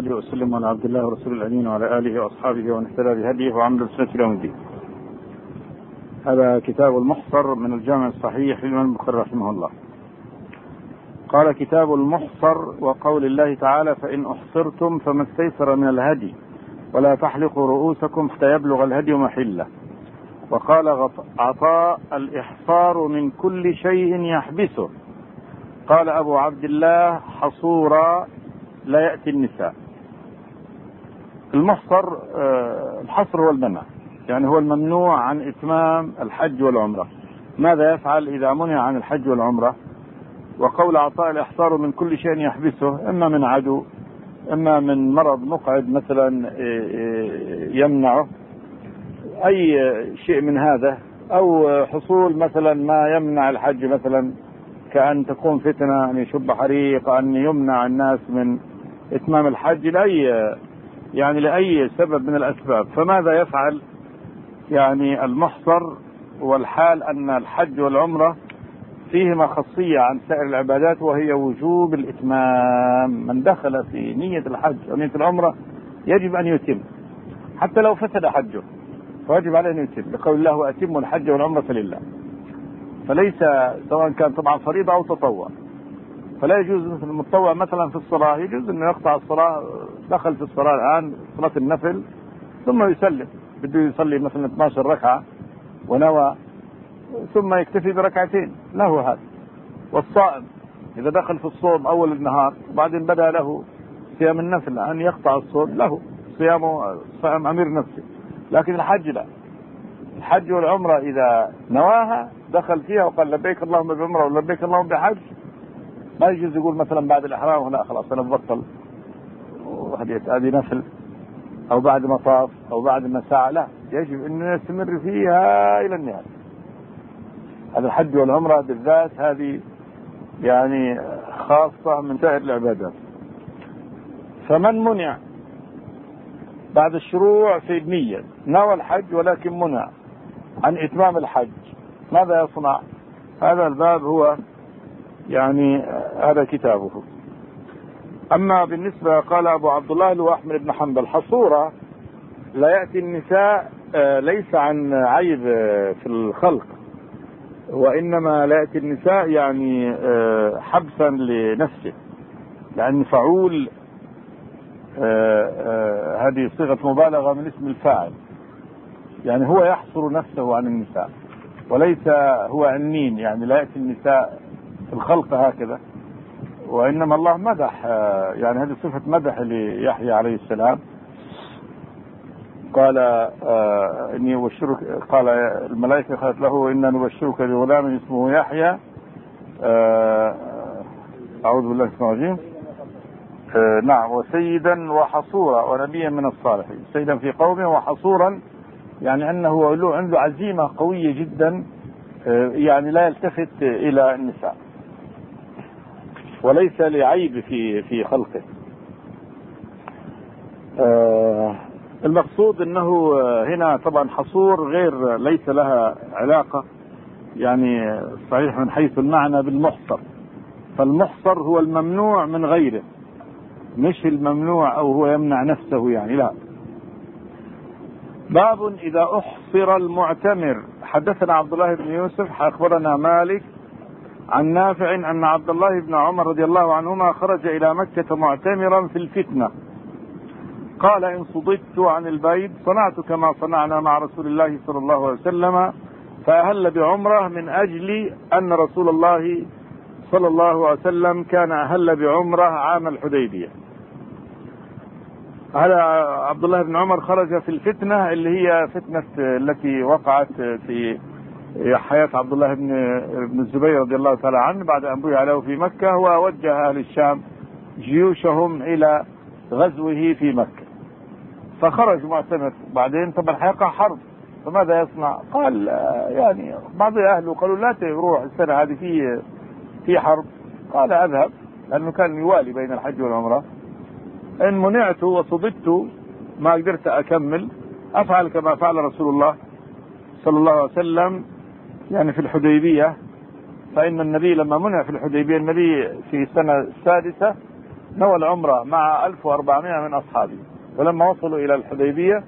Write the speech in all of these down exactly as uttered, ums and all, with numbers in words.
صلى وسلم على عبد الله ورسول الأمين وعلى آله وأصحابه ومن اهتدى بهديه وعمل بسنته إلى يوم الدين. هذا كتاب المحصر من الجامع الصحيح للإمام البخاري رحمه الله. قال: كتاب المحصر وقول الله تعالى: فإن أحصرتم فما استيسر من الهدي ولا تحلقوا رؤوسكم حتى يبلغ الهدي محله. وقال عطاء: الإحصار من كل شيء يحبسه. قال أبو عبد الله: حصورا لا يأتي النساء. المحصر الحصر هو المنع، يعني هو الممنوع عن إتمام الحج والعمرة. ماذا يفعل إذا منع عن الحج والعمرة؟ وقول عطاء: الإحصار من كل شيء يحبسه، إما من عدو، إما من مرض مقعد مثلا يمنعه، أي شيء من هذا، أو حصول مثلا ما يمنع الحج، مثلا كأن تكون فتنة، أن يشب حريق، أن يمنع الناس من إتمام الحج لأي يعني لأي سبب من الأسباب. فماذا يفعل يعني المحصر؟ والحال أن الحج والعمرة فيهما خاصية عن سائر العبادات، وهي وجوب الإتمام. من دخل في نية الحج أو نية العمرة يجب أن يتم، حتى لو فسد حجه فواجب عليه أن يتم، لقول الله: وأتموا الحج والعمرة لله. فليس سواء كان طبعا فريضة أو تطوع، فلا يجوز مثل المتطوع مثلا في الصلاة يجوز أنه يقطع الصلاة، دخل في الصلاة الآن صلاة النفل ثم يسلم، بده يصلي مثلا اثنتي عشرة ركعة ونوى ثم يكتفي بركعتين، له هذا. والصائم إذا دخل في الصوم أول النهار وبعدين بدأ له صيام النفل أن يقطع الصوم، له صيامه، صيام أمير نفسه. لكن الحج لا، الحج والعمرة إذا نواها دخل فيها وقال لبيك اللهم بعمرة ولبيك اللهم بحج، ما يجوز يقول مثلا بعد الإحرام لا خلاص أنا ببطل هذه نفل، أو بعد ما طاف أو بعد ما سعى، لا، يجب أن يستمر فيها إلى النهاية. هذا الحج والعمرة بالذات هذه يعني خاصة من سائر العبادات. فمن منع بعد الشروع في النية نوى الحج ولكن منع عن إتمام الحج، ماذا يصنع؟ هذا الباب هو يعني هذا كتابه. أما بالنسبة قال أبو عبد الله له أحمد بن حنبل: حصورة لا يأتي النساء، ليس عن عيب في الخلق، وإنما لا يأتي النساء يعني حبسا لنفسه، لأن فعول هذه صيغة مبالغة من اسم الفاعل، يعني هو يحصر نفسه عن النساء وليس هو عنين، يعني لا يأتي النساء في الخلق هكذا. وإنما الله مدح، يعني هذه صفة مدح ليحيى عليه السلام. قال آه إني أبشرك، قال الملائكة قالت له: إنا نبشرك بغلام اسمه يحيى، آه أعوذ بالله من الشيطان الرجيم، آه نعم، وسيدا وحصورا ونبيا من الصالحين. سيدا في قومه وحصورا يعني أنه له عنده عزيمة قوية جدا، آه يعني لا يلتفت إلى النساء وليس لعيب في في خلقه. آه المقصود أنه هنا طبعا حصور غير، ليس لها علاقة يعني صحيح من حيث المعنى بالمحصر. فالمحصر هو الممنوع من غيره، مش الممنوع أو هو يمنع نفسه يعني، لا. باب إذا أحصر المعتمر. حدثنا عبد الله بن يوسف أخبرنا مالك عن نافع أن عبد الله بن عمر رضي الله عنهما خرج إلى مكة معتمرا في الفتنة. قال: إن صددت عن البيت صنعت كما صنعنا مع رسول الله صلى الله عليه وسلم، فأهل بعمرة من أجل أن رسول الله صلى الله عليه وسلم كان أهل بعمرة عام الحديبية. هذا عبد الله بن عمر خرج في الفتنة اللي هي فتنة التي وقعت في حياة عبد الله بن الزبير رضي الله تعالى عنه بعد أن بوي عليه في مكة، ووجه أهل الشام جيوشهم إلى غزوه في مكة، فخرج معتمر. بعدين طبعا حيقع حرب، فماذا يصنع؟ قال يعني بعض أهله قالوا: لا تروح السنة هذه في في حرب. قال: أذهب، لأنه كان يوالي بين الحج والعمرة. إن منعت وصددت ما قدرت أكمل أفعل كما فعل رسول الله صلى الله عليه وسلم يعني في الحديبية. فإن النبي لما منع في الحديبية، النبي في السنة السادسة نوى العمرة مع ألف وأربعمائة من أصحابه، ولما وصلوا إلى الحديبية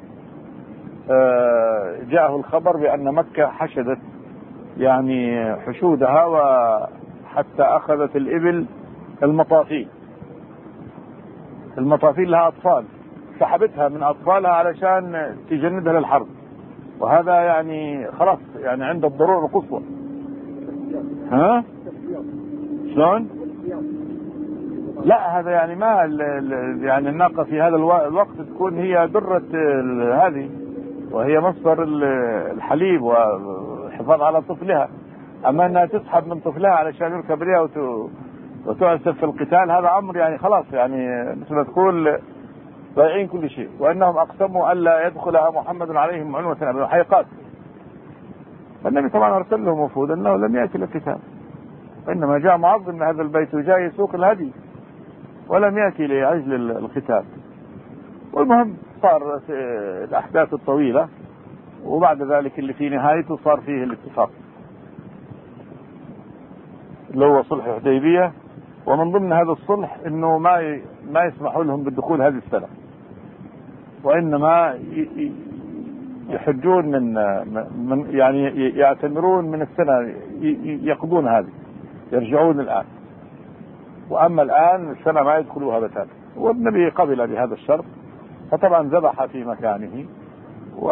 جاءه الخبر بأن مكة حشدت يعني حشودها، وحتى أخذت الإبل المطافيل المطافيل لها أطفال، سحبتها من أطفالها علشان تجندها للحرب، وهذا يعني خلاص يعني عند الضرورة القصوى. ها شلون؟ لا هذا يعني ما يعني الناقة في هذا الوقت تكون هي درة هذه، وهي مصدر الحليب والحفاظ على طفلها. أما أنها تسحب من طفلها علشان يركب لها وتؤسف في القتال، هذا أمر يعني خلاص يعني مثل ما تقول ضايعين كل شيء. وأنهم أقسموا ألا يدخلها محمد عليهم عنوة أبدا حيقات. فالنبي طبعا أرسل لهم وفود أنه لم يأتي للقتال، وإنما جاء معظم لهذا البيت وجاء يسوق الهدي، ولم يأتي لأجل القتال. والمهم صار في الأحداث الطويلة، وبعد ذلك اللي في نهايته صار فيه الاتفاق اللي هو صلح الحديبية. ومن ضمن هذا الصلح انه ما ما يسمحوا لهم بالدخول هذه السنة، وانما يحجون من من يعني يعتمرون من السنة، يقضون هذه، يرجعون الآن. واما الآن السنة ما يدخلوها بتاتا. والنبي قبل بهذا الشرط، فطبعا ذبح في مكانه، و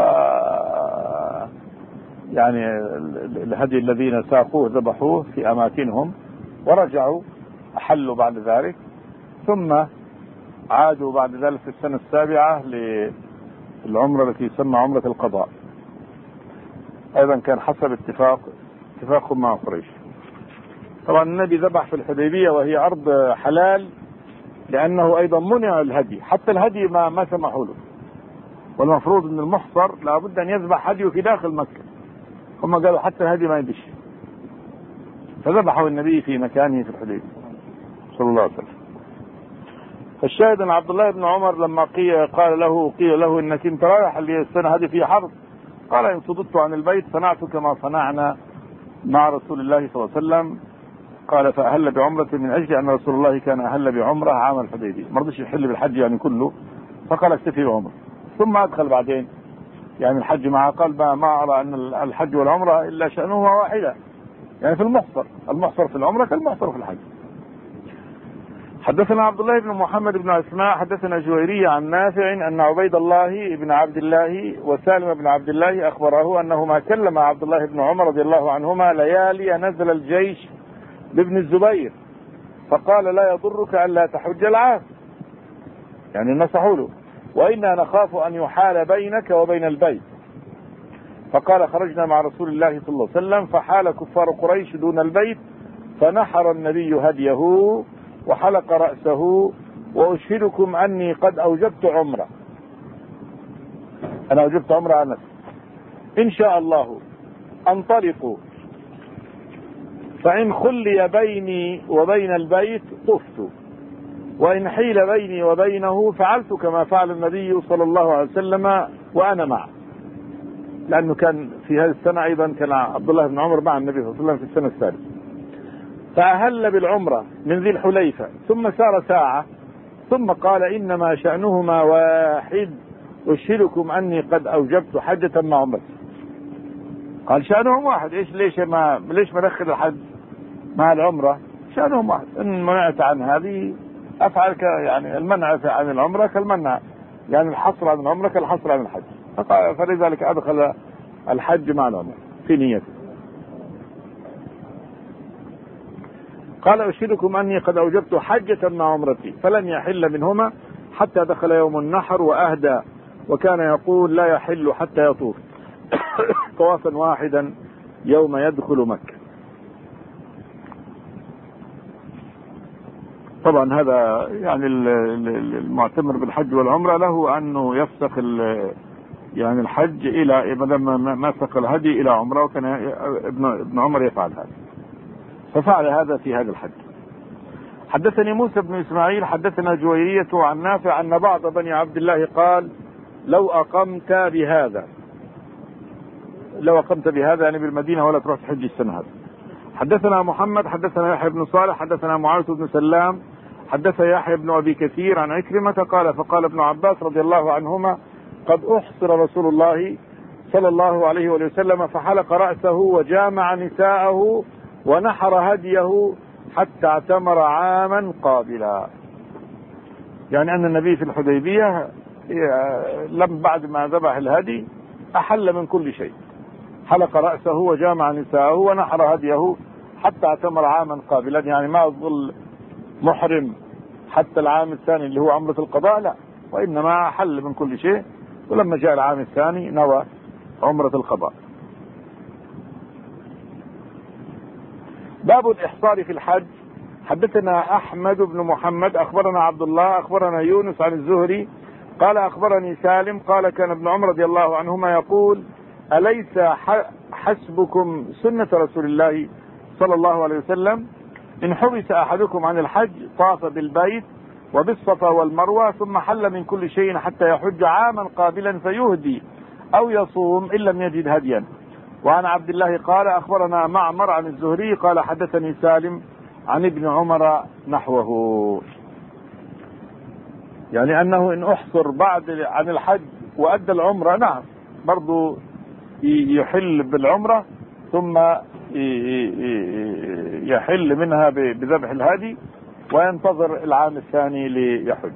يعني الهدي الذين ساقوه ذبحوه في أماكنهم، ورجعوا أحلوا بعد ذلك، ثم عادوا بعد ذلك في السنة السابعة للعمرة التي يسمى عمرة القضاء. أيضا كان حسب اتفاق اتفاقهم مع قريش. طبعا النبي ذبح في الحديبية وهي أرض حلال، لأنه أيضا منع الهدي، حتى الهدي ما ما سمحوا له. والمفروض أن المحصر لابد أن يذبح هديه في داخل مكة، هم قالوا حتى الهدي ما يدش، فذبحوا النبي في مكانه في الحديبية صلى الله عليه وسلم. فالشاهد أن عبد الله بن عمر لما قال له قيل له إنك انت رايح السنة هذه في حرب، قال إن صددت عن البيت صنعت كما صنعنا مع رسول الله صلى الله عليه وسلم. قال فأهل بعمرة من أجل أن رسول الله كان أهل بعمرة عام الحديبية، ما رضيش يحل بالحج يعني كله، فقال اكتفي بعمرة. ثم أدخل بعدين يعني الحج مع قلب ما أرى أن الحج والعمرة إلا شأنهما واحدة، يعني في المحصر المحصر في العمرة كالمحصر في الحج. حدثنا عبد الله بن محمد بن اسماء حدثنا جويرية عن نافع أن عبيد الله بن عبد الله وسالم بن عبد الله أخبره أنهما كلم عبد الله بن عمر رضي الله عنهما ليالي نزل الجيش بابن الزبير، فقال لا يضرك ألا تحج العام، يعني نصحوا له، وإنا نخاف أن يحال بينك وبين البيت. فقال خرجنا مع رسول الله صلى الله عليه وسلم، فحال كفار قريش دون البيت، فنحر النبي هديه وحلق رأسه، وأشهدكم أني قد أوجبت عمرة، أنا أوجبت عمرة على نفسي، إن شاء الله أنطلقوا، فإن خلي بيني وبين البيت طفت، وإن حيل بيني وبينه فعلت كما فعل النبي صلى الله عليه وسلم وأنا معه. لأنه كان في هذه السنة أيضا كان عبد الله بن عمر مع النبي صلى الله عليه وسلم في السنة الثالثة. فأهل بالعمرة من ذي الحليفة، ثم سار ساعة، ثم قال إنما شأنهما واحد، أشهدكم أني قد أوجبت حجة مع عمرتي. قال شأنهم واحد، إيش ليش ما ليش ما دخل الحج مع العمرة؟ شأنهم واحد، إن منعت عن هذه أفعل يعني المنع عن العمرة كالمنع، يعني الحصر عن العمرة كالحصر عن الحج، فلذلك أدخل الحج مع العمرة في نيته. قال أشهدكم أني قد أوجبت حجة مع عمرتي، فلن يحل منهما حتى دخل يوم النحر وأهدى، وكان يقول لا يحل حتى يطوف طوافا واحدا يوم يدخل مكة. طبعا هذا يعني المعتمر بالحج والعمرة له أنه يفسخ يعني الحج إلى ما سق الهدي إلى عمرة، وكان ابن ابن عمر يفعل هذا، ففعل هذا في هذا الحج. حدثني موسى بن إسماعيل حدثنا جويرية عن نافع أن بعض بني عبد الله قال لو أقمت بهذا لو أقمت بهذا يعني بالمدينة ولا تروح تحج السنة هذا. حدثنا محمد حدثنا يحيى بن صالح حدثنا معاوية بن سلام حدث يحيى بن أبي كثير عن عكرمة قال فقال ابن عباس رضي الله عنهما قد أحصر رسول الله صلى الله عليه وسلم فحلق رأسه وجامع نساءه ونحر هديه حتى اعتمر عاما قابلا. يعني أن النبي في الحديبية لم بعد ما ذبح الهدي أحل من كل شيء، حلق رأسه وجامع نساءه ونحر هديه حتى اعتمر عاما قابلا، يعني ما يظل محرم حتى العام الثاني اللي هو عمرة القضاء، لا، وإنما أحل من كل شيء، ولما جاء العام الثاني نوى عمرة القضاء. باب الإحصار في الحج. حدثنا أحمد بن محمد أخبرنا عبد الله أخبرنا يونس عن الزهري قال أخبرني سالم قال كان ابن عمر رضي الله عنهما يقول أليس حسبكم سنة رسول الله صلى الله عليه وسلم إن حبس أحدكم عن الحج طاف بالبيت وبالصفا والمروة ثم حل من كل شيء حتى يحج عاما قابلا فيهدي أو يصوم إن لم يجد هديا. وعن عبد الله قال أخبرنا معمر عن الزهري قال حدثني سالم عن ابن عمر نحوه، يعني أنه إن أحصر بعد عن الحج وأدى العمرة نعم برضو يحل بالعمرة ثم يحل منها بذبح الهدي وينتظر العام الثاني ليحج.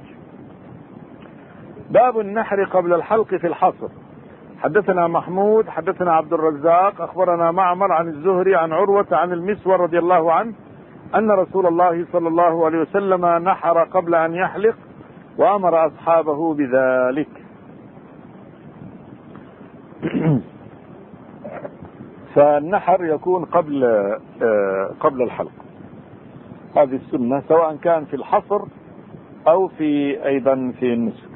باب النحر قبل الحلق في الحصر. حدثنا محمود حدثنا عبد الرزاق أخبرنا معمر عن الزهري عن عروة عن المسور رضي الله عنه أن رسول الله صلى الله عليه وسلم نحر قبل أن يحلق وأمر أصحابه بذلك. فالنحر يكون قبل قبل الحلق، هذه السنة سواء كان في الحصر أو في أيضا في النسك.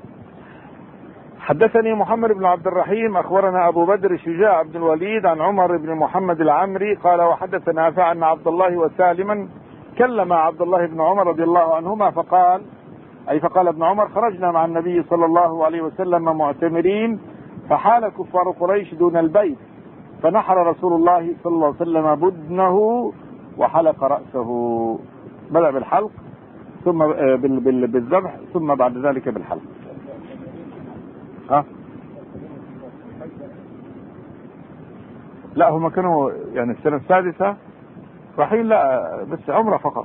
حدثني محمد بن عبد الرحيم أخبرنا أبو بدر شجاع بن الوليد عن عمر بن محمد العمري قال وحدث نافع أن عبد الله وسالما كلم عبد الله بن عمر رضي الله عنهما فقال أي فقال ابن عمر خرجنا مع النبي صلى الله عليه وسلم معتمرين فحال كفار قريش دون البيت فنحر رسول الله صلى الله عليه وسلم بدنه وحلق رأسه، بدأ بالحلق ثم بالذبح ثم بعد ذلك بالحلق. ها؟ لا هم كانوا يعني السنة السادسة رايحين لا بس عمرة فقط،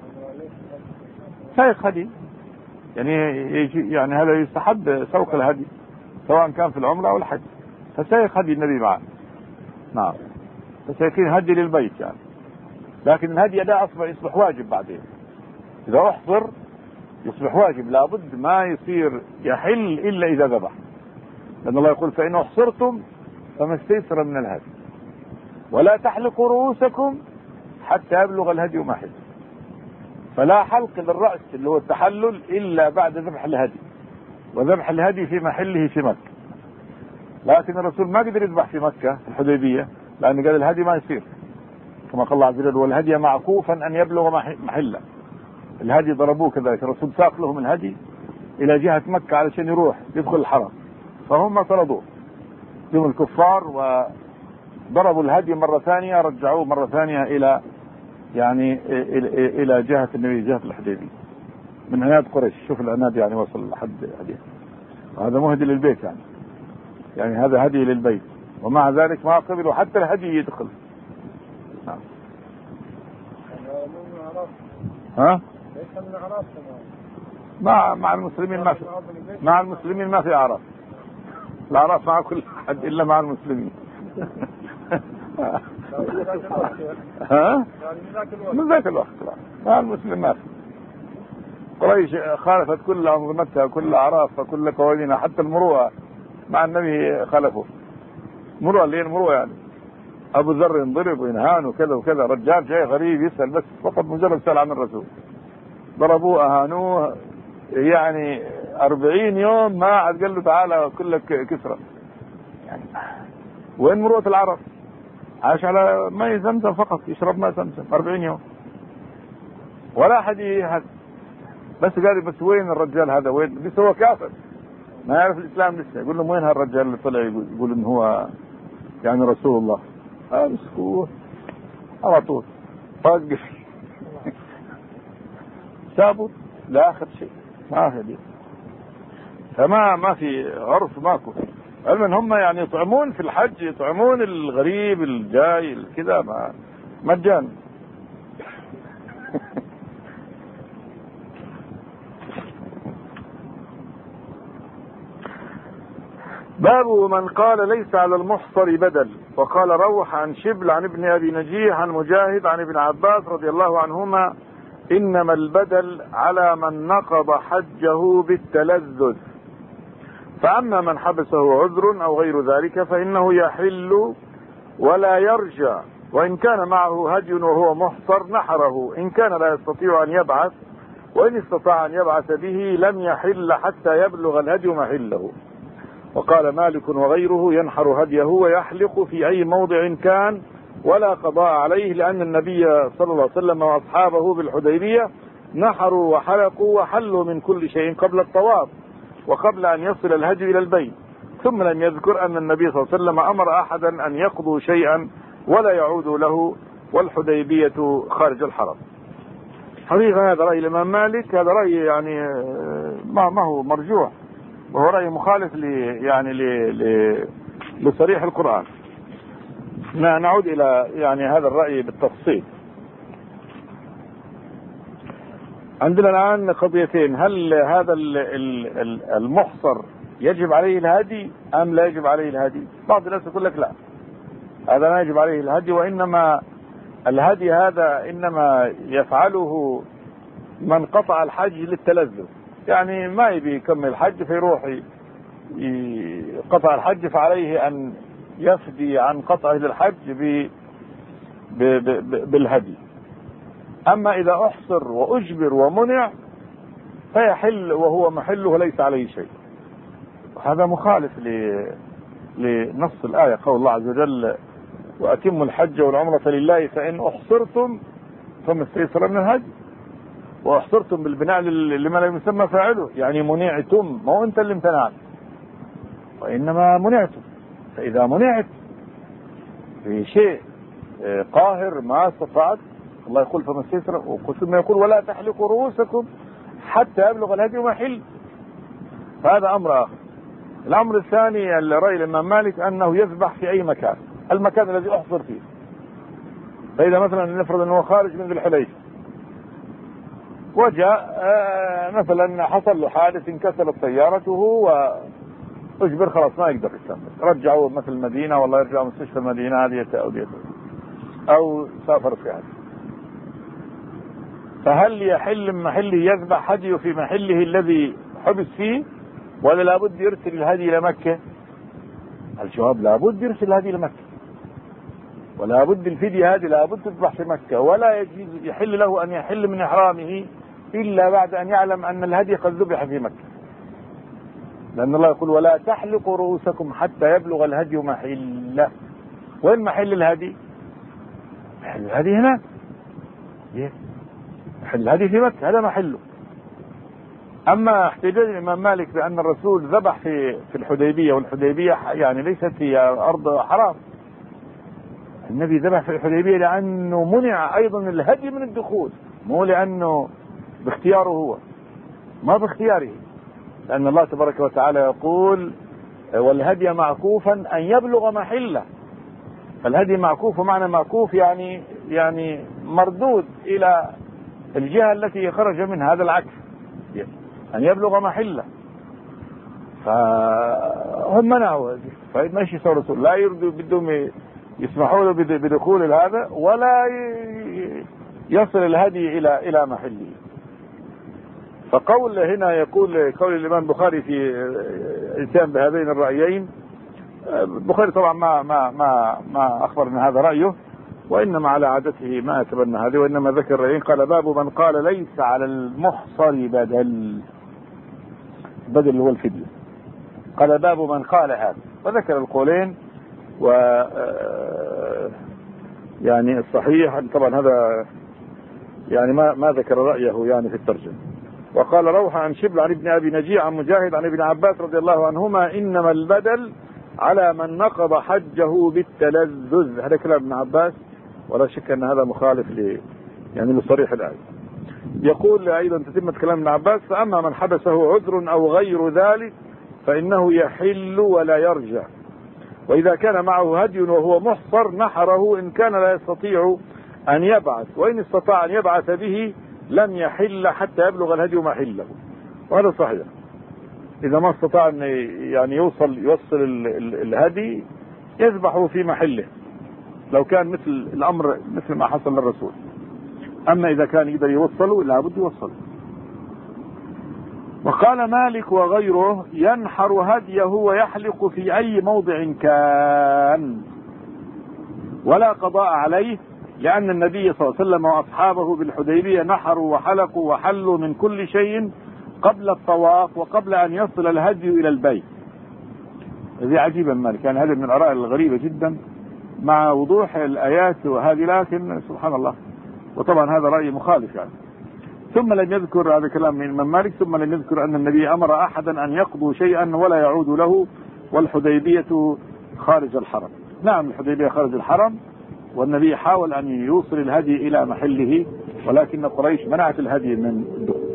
سائق هدي يعني يجي يعني هذا يستحب سوق الهدي سواء كان في العمرة أو الحج، فسائق هدي النبي معه نعم، فسيكون هدي للبيت يعني، لكن الهدي ده أصبح يصبح واجب بعدين إذا أحصر يصبح واجب، لابد ما يصير يحل إلا إذا ذبح، لأن الله يقول فإن أحصرتم فما استيسر من الهدي ولا تحلقوا رؤوسكم حتى يبلغ الهدي محله، فلا حلق للرأس اللي هو التحلل إلا بعد ذبح الهدي، وذبح الهدي في محله في مكة، لكن الرسول ما قدر يذبح في مكة في الحديبية لأنه قال الهدي ما يصير كما قال الله عز وجل والهدي معكوفا أن يبلغ محله، الهدي ضربوه كذلك، الرسول ساق لهم الهدي إلى جهة مكة علشان يروح يدخل الحرم، فهم طردوه يوم الكفار وضربوا الهدي مرة ثانية رجعوه مرة ثانية إلى يعني إلى جهة النبي جهة الحديبية من عناد قريش. شوف العناد يعني وصل لحد هدي، وهذا مهدي للبيت يعني يعني هذا هدي للبيت، ومع ذلك ما قبلوا حتى الهدي يدخل. ها؟ مع مع المسلمين ما في مع المسلمين ما في أعراف، الأعراف مع كل أحد إلا مع المسلمين. ها؟ من ذاك الوقت مع المسلمين ما في. قريش خالفت كل أنظمتها كل أعرافها كل قوانينها حتى المروءة مع النبي خالفوا مروءة اللي هي المروءة يعني أبو ذر ينضرب وينهان وكذا وكذا، رجال جاي غريب يسأل بس فقط مجرد سأل عن الرسول ضربوه أهانوه يعني أربعين يوم ما عاد قال له تعالى كلك كسرة يعني. وين مروءة العرب؟ عاش على ماء زمزم فقط، يشرب ماء زمزم أربعين يوم ولا أحد يهد، بس قال بس وين الرجال هذا وين؟ بس هو كافر ما يعرف الإسلام لسه، يقول لهم وين هالرجال اللي طلع يقول إن هو يعني رسول الله؟ امسكوه على طول طاقف. حسابه لآخر شيء، ما في دي. فما ما في عرف، ماكو. علما هم يعني يطعمون في الحج، يطعمون الغريب الجاي كذا مجانا. باب من قال ليس على المحصر بدل. وقال روح عن شبل عن ابن ابي نجيح عن مجاهد عن ابن عباس رضي الله عنهما انما البدل على من نقض حجه بالتلذذ، فاما من حبسه عذر او غير ذلك فانه يحل ولا يرجع، وان كان معه هدي وهو محصر نحره، ان كان لا يستطيع ان يبعث، وان استطاع ان يبعث به لم يحل حتى يبلغ الهدي محله. وقال مالك وغيره ينحر هديه ويحلق في أي موضع كان ولا قضاء عليه، لأن النبي صلى الله عليه وسلم وأصحابه بالحديبية نحروا وحلقوا وحلوا من كل شيء قبل الطواف وقبل أن يصل الهدي إلى البيت، ثم لم يذكر أن النبي صلى الله عليه وسلم أمر أحدا أن يقضوا شيئا ولا يعودوا له، والحديبية خارج الحرم. حقيقة هذا رأي الإمام مالك، هذا رأي يعني ما ما هو مرجوح، وهو رأي مخالف ل يعني ل ل لصريح القرآن. نعود إلى يعني هذا الرأي بالتفصيل. عندنا الآن قضيتين: هل هذا المحصر يجب عليه الهدي أم لا يجب عليه الهدي؟ بعض الناس يقول لك لا، هذا لا يجب عليه الهدي، وإنما الهدي هذا إنما يفعله من قطع الحج للتلذذ، يعني ما يبي يكمل الحج فيروح قطع الحج، فعليه أن يفدي عن قطعه للحج بالهدي. أما إذا أحصر وأجبر ومنع فيحل وهو محله وليس عليه شيء. هذا مخالف لنص الآية، قول الله عز وجل: وأتموا الحج والعمرة لله فإن أحصرتم فما استيسر من الهدي. واحصرتم بالبناء لما لم يسمى فاعله، يعني منعتم، ما هو انت اللي امتنعت، وانما منعتم. فاذا منعت في شيء قاهر ما استطعت، الله يقول فما استيسر، وثم يقول: ولا تحلقوا رؤوسكم حتى يبلغ الهدي محل. فهذا امر اخر. الامر الثاني الراي الامام مالك انه يذبح في اي مكان، المكان الذي احصر فيه. فاذا مثلا نفرض انه خارج من ذي الحليفه وجاء مثلا حصل له حادث انكسرت سيارته واجبر خلاص ما يقدر يستمر، رجعوه مثل المدينه، والله يرجع مستشفى المدينه هذه او دي او سافر في هذا، فهل يحل من محله يذبح هديه في محله الذي حبس فيه، ولا لابد يرسل الهدي الى مكه؟ الجواب: لابد يرسل الهدي الى مكه، ولا بد الفدية هذه لابد تذبح في مكة، ولا يجوز يحل له أن يحل من إحرامه إلا بعد أن يعلم أن الهدي قد ذبح في مكة، لأن الله يقول: ولا تحلقوا رؤوسكم حتى يبلغ الهدي محله. وين محل الهدي؟ محل الهدي هناك، محل الهدي في مكة، هذا محله. أما احتجاج الإمام مالك بأن الرسول ذبح في في الحديبية، والحديبية يعني ليست هي أرض حرام، النبي ذبح في الحديبية لأنه منع أيضا الهدي من الدخول، مو لأنه باختياره هو، ما باختياره، لأن الله تبارك وتعالى يقول: والهدي معكوفا أن يبلغ محله. فالهدي معكوف، ومعنى معكوف يعني يعني مردود إلى الجهة التي خرج منها، هذا العكس، أن يبلغ محله. فهم منعوا، فما ايش يسوي الرسول؟ لا يريدوا بدهم يسمحوا له بدخول هذا، ولا يصل الهدي الى الى محله. فقول هنا يقول قول الامام البخاري في الاتيان بهذين الرايين، البخاري طبعا ما ما ما ما اخبر ان هذا رايه، وانما على عادته ما يتبنى هذه، وانما ذكر الرايين. قال: باب من قال ليس على المحصر بدل، بدل هو الفدية. قال: باب من قال هذا، وذكر القولين، و يعني الصحيح طبعا هذا يعني ما ما ذكر رأيه يعني في الترجمة. وقال روح عن شبل عن ابن ابي نجيح عن مجاهد عن ابن عباس رضي الله عنهما انما البدل على من نقض حجه بالتلذذ. هذا كلام ابن عباس، ولا شك ان هذا مخالف ل يعني لصريح الآية. يقول أيضا تتمة كلام ابن عباس: فأما من حبسه عذر أو غير ذلك فإنه يحل ولا يرجع، وإذا كان معه هدي وهو محصر نحره إن كان لا يستطيع أن يبعث، وإن استطاع أن يبعث به لم يحل حتى يبلغ الهدي محله. وهذا صحيح، إذا ما استطاع أن يعني يوصل يوصل ال ال الهدي يذبحه في محله لو كان مثل الأمر مثل ما حصل للرسول. أما إذا كان يقدر يوصله لابد يوصله. وقال مالك وغيره: ينحر هديه ويحلق في أي موضع كان ولا قضاء عليه، لأن النبي صلى الله عليه وسلم وأصحابه بالحديبية نحروا وحلقوا وحلوا من كل شيء قبل الطواف وقبل أن يصل الهدي إلى البيت. هذه عجيبة مالك، يعني هذا من الآراء الغريبة جدا مع وضوح الآيات وهذه، لكن سبحان الله. وطبعا هذا رأي مخالف يعني. ثم لم يذكر، هذا كلام من الإمام مالك، ثم لم يذكر أن النبي أمر أحدا أن يقضوا شيئا ولا يعود له، والحديبية خارج الحرم. نعم الحديبية خارج الحرم، والنبي حاول أن يوصل الهدي إلى محله، ولكن قريش منعت الهدي من الدخول.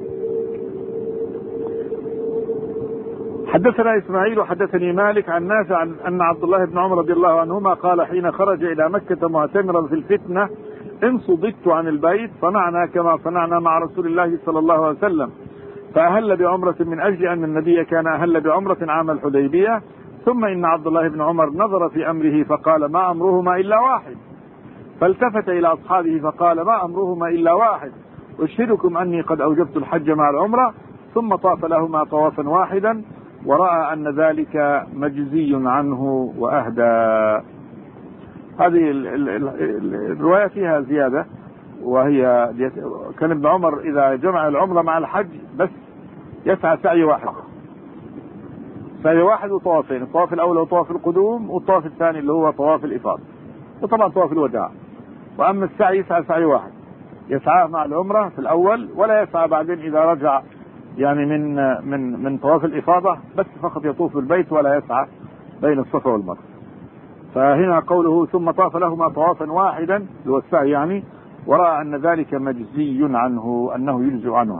حدثنا إسماعيل وحدثني مالك عن نافع عن أن عبد الله بن عمر رضي الله عنهما قال حين خرج إلى مكة معتمرا في الفتنة: إن صددت عن البيت صنعنا كما صنعنا مع رسول الله صلى الله عليه وسلم، فأهل بعمرة من أجل أن النبي كان أهل بعمرة عام الحديبية. ثم إن عبد الله بن عمر نظر في أمره فقال: ما أمرهما إلا واحد. فالتفت إلى أصحابه فقال: ما أمرهما إلا واحد، أشهدكم أني قد أوجبت الحج مع العمرة. ثم طاف لهما طوافا واحدا، ورأى أن ذلك مجزي عنه وأهدى. هذه الرواية فيها زيادة، وهي كان ابن عمر إذا جمع العمرة مع الحج بس يسعى سعي واحد، سعي واحد وطوافين، الطواف الأول هو طواف القدوم، والطواف الثاني اللي هو طواف الإفاضة، وطبعا طواف الوداع. وأما السعي يسعى سعي واحد، يسعى مع العمرة في الأول، ولا يسعى بعدين إذا رجع يعني من من من طواف الإفاضة، بس فقط يطوف البيت ولا يسعى بين الصفا والمروة. فهنا قوله: ثم طاف لهما طوافا واحدا اللي هو السعي يعني، ورأى أن ذلك مجزي عنه، أنه يجزي عنه.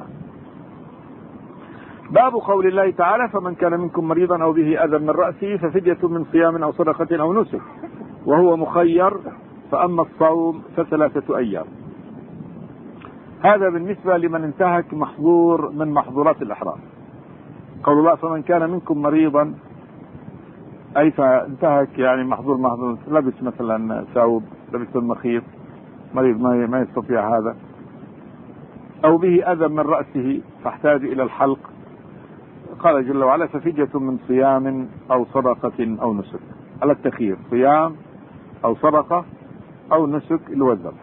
باب قول الله تعالى: فمن كان منكم مريضا أو به أذى من رأسه ففدية من صيام أو صدقة أو نسك، وهو مخير، فأما الصوم فثلاثة أيام. هذا بالنسبة لمن انتهك محظور من محظورات الإحرام. قول الله: فمن كان منكم مريضا، أي فانتهك يعني محظور محظور، لبس مثلا ثوب، لبس المخيط، مريض ما يستطيع هذا، أو به أذى من رأسه فاحتاج إلى الحلق. قال جل وعلا: ففدية من صيام أو صدقة أو نسك، على التخيير، صيام أو صدقة أو نسك الوذب.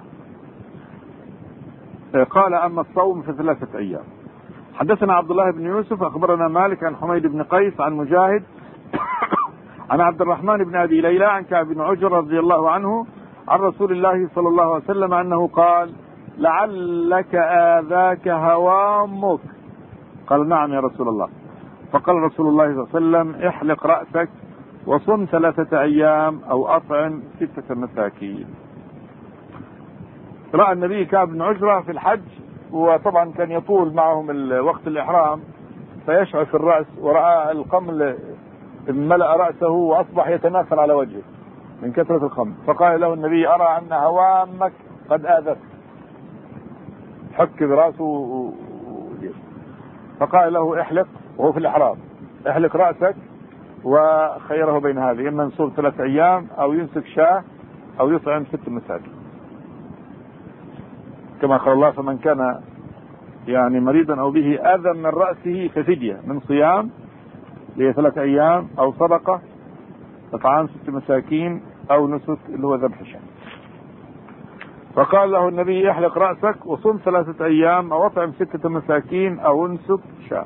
قال: أما الصوم فثلاثة أيام. حدثنا عبد الله بن يوسف أخبرنا مالك عن حميد بن قيس عن مجاهد عن عبد الرحمن بن أبي ليلى عن كعب بن عجر رضي الله عنه عن رسول الله صلى الله عليه وسلم أنه قال: لعلك آذاك هوامك. قال: نعم يا رسول الله. فقال رسول الله صلى الله عليه وسلم: احلق رأسك وصم ثلاثة أيام أو أطعم ستة مساكين. رأى النبي كعب بن عجرة في الحج، وطبعا كان يطول معهم وقت الإحرام فيشعف الرأس، ورأى القمل ملأ رأسه وأصبح يتناثر على وجهه من كثرة القمل، فقال له النبي: أرى أن هوامك قد آذت، حك برأسه. فقال له: احلق، وهو في الإحرام، احلق رأسك. وخيره بين هذه: إما يصوم ثلاثة أيام أو يمسك شاة أو يطعم ست مساكين، كما قال الله: فمن كان يعني مريضا أو به أذى من رأسه ففدية من صيام لثلاثة أيام أو صدقة إطعام ست مساكين أو نسك اللي هو ذبح شاة. فقال له النبي: احلق رأسك وصم ثلاثة أيام أو أطعم ستة مساكين أو انسك شاة.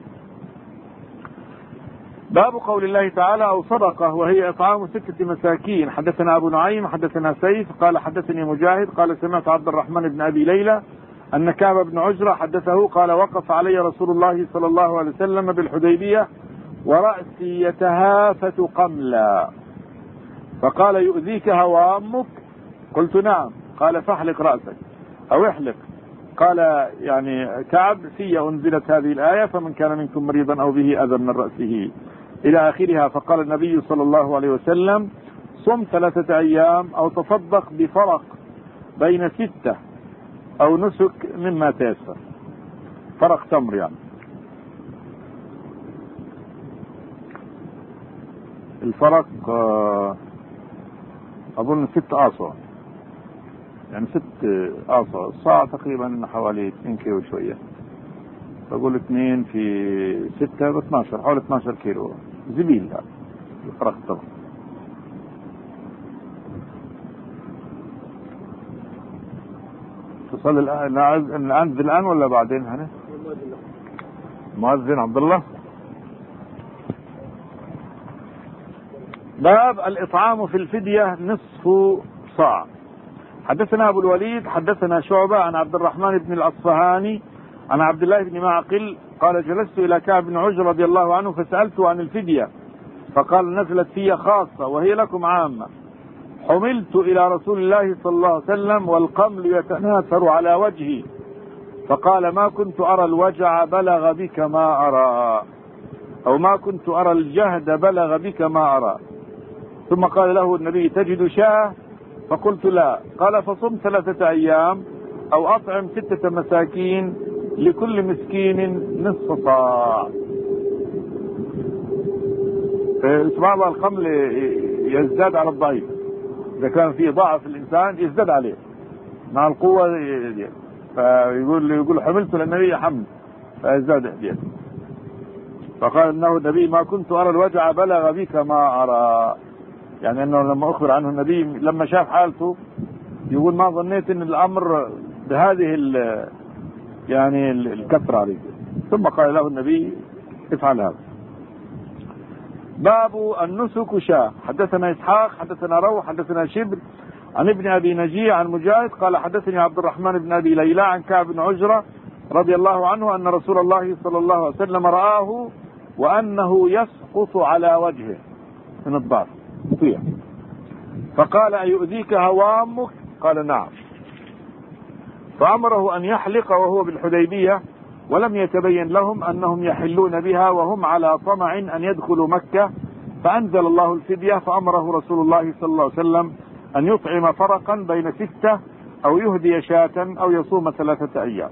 باب قول الله تعالى: أو صدقة، وهي إطعام ستة مساكين. حدثنا أبو نعيم حدثنا سيف قال حدثني مجاهد قال: سمعت عبد الرحمن بن أبي ليلى أن كعب بن عجرة حدثه قال: وقف علي رسول الله صلى الله عليه وسلم بالحديبية ورأسي يتهافت قملا، فقال: يؤذيك هوامك؟ قلت: نعم. قال: فاحلق رأسك أو احلق قال يعني كعب في أنزلت هذه الآية فمن كان منكم مريضا أو به أذى من رأسه إلى آخرها. فقال النبي صلى الله عليه وسلم صم ثلاثة أيام أو تصدق بفرق بين ستة أو نسك مما تيسر، فرق تمر يعني. الفرق أظن ست آصع، يعني ست آصع صاع تقريبا حوالي اثنين كيلو شوية، فأقول اثنين في ستة باثناشر، حوالي اثناشر كيلو زبيل هذا الفرق التمر. تصلي الآن الآن الآن ولا بعدين؟ هنا مؤذن عبد الله. باب الإطعام في الفدية نصف صاع. حدثنا أبو الوليد حدثنا شعبة عن عبد الرحمن بن الأصفهاني عن عبد الله بن معقل قال جلست إلى كعب بن عجرة رضي الله عنه فسألته عن الفدية فقال نزلت في خاصة وهي لكم عامة. حملت إلى رسول الله صلى الله عليه وسلم والقمل يتناثر على وجهي فقال ما كنت أرى الوجع بلغ بك ما أرى، أو ما كنت أرى الجهد بلغ بك ما أرى. ثم قال له النبي تجد شاة؟ فقلت لا. قال فصم ثلاثة أيام أو أطعم ستة مساكين لكل مسكين نصف صاع. سبحان الله القمل يزداد على الضعيف، إذا كان فيه ضعف الإنسان يزداد عليه مع القوة، فيقول يقول حملت للنبي حمل فيزداد احتياج. فقال انه النبي ما كنت ارى الوجع بلغ بك ما ارى، يعني انه لما اخبر عنه النبي لما شاف حالته يقول ما ظنيت ان الامر بهذه ال يعني الكثرة عليه. ثم قال له النبي افعل هذا. باب النسك شاة. حدثنا اسحاق حدثنا روح حدثنا شبر عن ابن ابي نجيع عن مجاهد قال حدثني عبد الرحمن بن ابي ليلى عن كعب بن عجرة رضي الله عنه ان رسول الله صلى الله عليه وسلم رآه وانه يسقط على وجهه من الضعف يطيح، فقال ايؤذيك هوامك؟ قال نعم. فامره ان يحلق وهو بالحديبية ولم يتبين لهم انهم يحلون بها وهم على طمع ان يدخلوا مكة، فانزل الله الفدية فامره رسول الله صلى الله عليه وسلم ان يطعم فرقا بين ستة او يهدي شاة او يصوم ثلاثة ايام.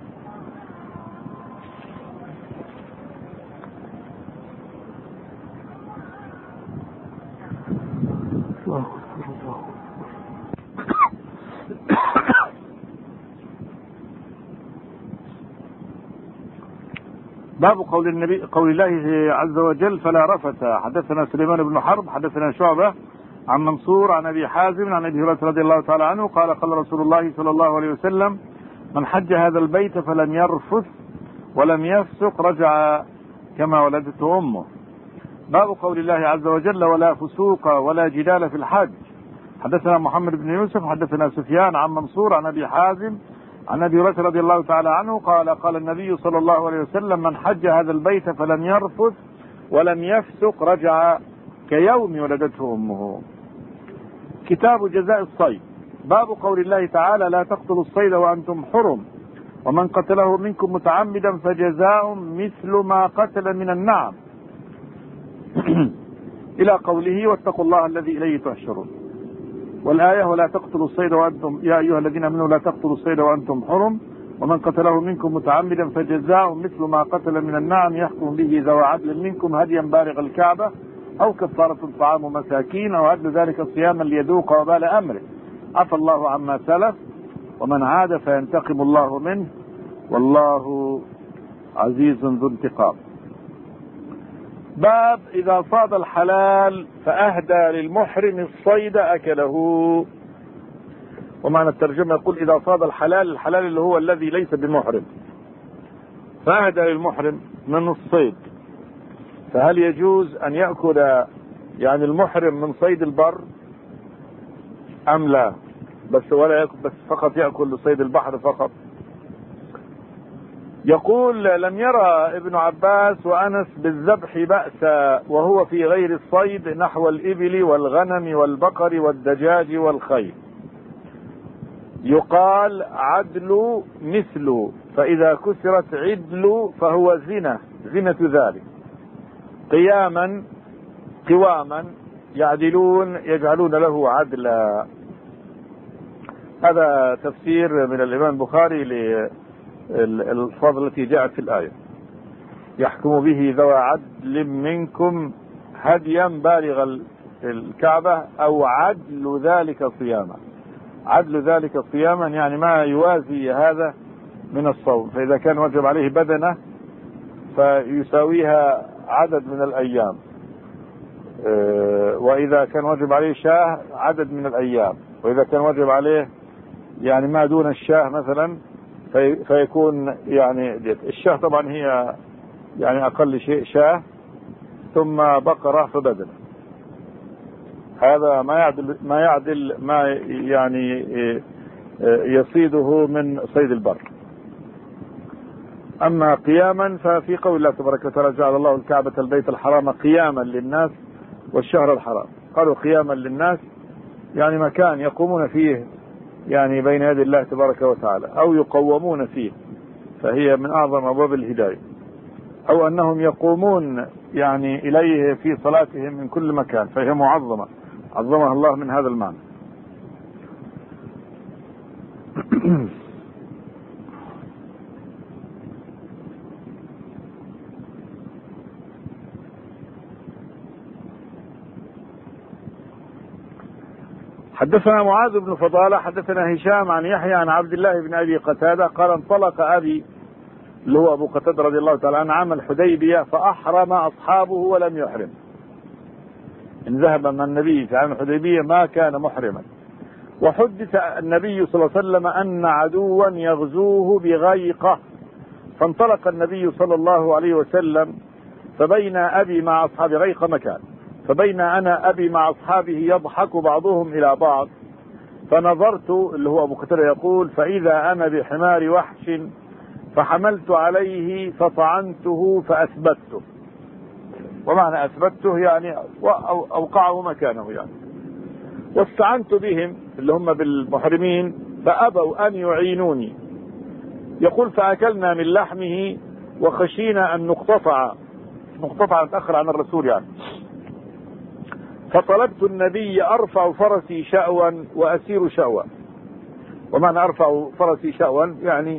باب قول النبي قول الله عز وجل فلا رفث. حدثنا سليمان بن حرب حدثنا شعبة عن منصور عن ابي حازم عن ابي هريرة رضي الله تعالى عنه قال قال رسول الله صلى الله عليه وسلم من حج هذا البيت فلم يرفث ولم يفسق رجع كما ولدته امه. باب قول الله عز وجل ولا فسوق ولا جدال في الحج. حدثنا محمد بن يوسف حدثنا سفيان عن منصور عن ابي حازم عن ابي هريرة رضي الله تعالى عنه قال قال النبي صلى الله عليه وسلم من حج هذا البيت فلم يرفث ولم يفسق رجع كيوم ولدته امه. كتاب جزاء الصيد. باب قول الله تعالى لا تقتلوا الصيد وانتم حرم ومن قتله منكم متعمدا فجزاء مثل ما قتل من النعم الى قوله واتقوا الله الذي اليه تحشرون. والآية ولا تقتلوا الصيد وأنتم يا أيها الذين آمنوا لا تقتلوا الصيد وأنتم حرم ومن قتله منكم متعمدا فجزاء مثل ما قتل من النعم يحكم به ذوى عدل منكم هديا بالغ الكعبة أو كفارة طعام مساكين أو عدل ذلك صياما ليذوق وبال أمره عفى الله عما سلف ومن عاد فينتقم الله منه والله عزيز ذو انتقام. باب إذا صاد الحلال فأهدى للمحرم الصيد أكله. ومعنى الترجمة يقول إذا صاد الحلال، الحلال اللي هو الذي ليس بمحرم، فأهدى للمحرم من الصيد، فهل يجوز أن يأكل يعني المحرم من صيد البر أم لا؟ بس ولا يأكل بس فقط يأكل صيد البحر فقط. يقول لم يرى ابن عباس وأنس بالذبح بأسا وهو في غير الصيد نحو الإبل والغنم والبقر والدجاج والخيل. يقال عدل مثل، فإذا كسرت عدل فهو زنة زنة ذلك. قياما قواما يعدلون يجعلون له عدلا. هذا تفسير من الإمام البخاري للألفاظ التي جاءت في الآية. يحكم به ذوى عدل منكم هديا بالغ الكعبة أو عدل ذلك صياما. عدل ذلك صياما يعني ما يوازي هذا من الصوم، فإذا كان وجب عليه بدنة فيساويها عدد من الأيام، وإذا كان وجب عليه شاه عدد من الأيام، وإذا كان وجب عليه يعني ما دون الشاه مثلا في فيكون يعني الشاه طبعا هي يعني أقل شيء شاه ثم بقرة فبدنة. هذا ما يعدل ما يعدل ما يعني يصيده من صيد البر. أما قياما ففي قول الله تبارك وتعالى جعل الله الكعبة البيت الحرام قياما للناس والشهر الحرام. قالوا قياما للناس يعني مكان يقومون فيه يعني بين يدي الله تبارك وتعالى، أو يقومون فيه، فهي من أعظم أبواب الهداية، أو أنهم يقومون يعني إليه في صلاتهم من كل مكان، فهي معظمة عظمها الله من هذا المعنى. حدثنا معاذ بن فضالة حدثنا هشام عن يحيى عن عبد الله بن أبي قتادة قال انطلق أبي اللي هو أبو قتادة رضي الله تعالى عنه عام الحديبية فأحرم أصحابه ولم يحرم. إن ذهب مع النبي في عام الحديبية ما كان محرما. وحدث النبي صلى الله عليه وسلم أن عدوا يغزوه بغيقة، فانطلق النبي صلى الله عليه وسلم فبين أبي مع أصحاب غيقة مكان، فبين أنا أبي مع أصحابه يضحك بعضهم إلى بعض، فنظرت اللي هو أبو قتادة يقول فإذا أنا بحمار وحش فحملت عليه فطعنته فأثبته. ومعنى أثبته يعني أوقعه مكانه يعني. واستعنت بهم اللي هم بالمحرمين فأبوا أن يعينوني. يقول فأكلنا من لحمه وخشينا أن نقتطع نقتطع نتأخر عن الرسول يعني. فطلبت النبي أرفع فرسي شأوا وأسير شأوا. ومعنى أرفع فرسي شأوا يعني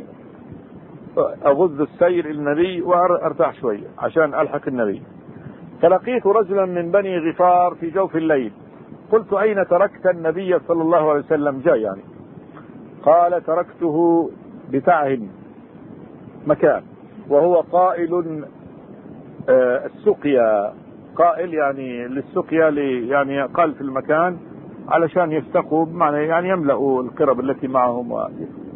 أغض السير النبي وأرتاح شوية عشان ألحق النبي. فلقيت رجلا من بني غفار في جوف الليل، قلت أين تركت النبي صلى الله عليه وسلم؟ جاء يعني. قال تركته بتعه مكان، وهو قائل آه السقيا، قائل يعني للسقيا يعني قال في المكان علشان يستقوا بمعنى يعني يملأوا القرب التي معهم و...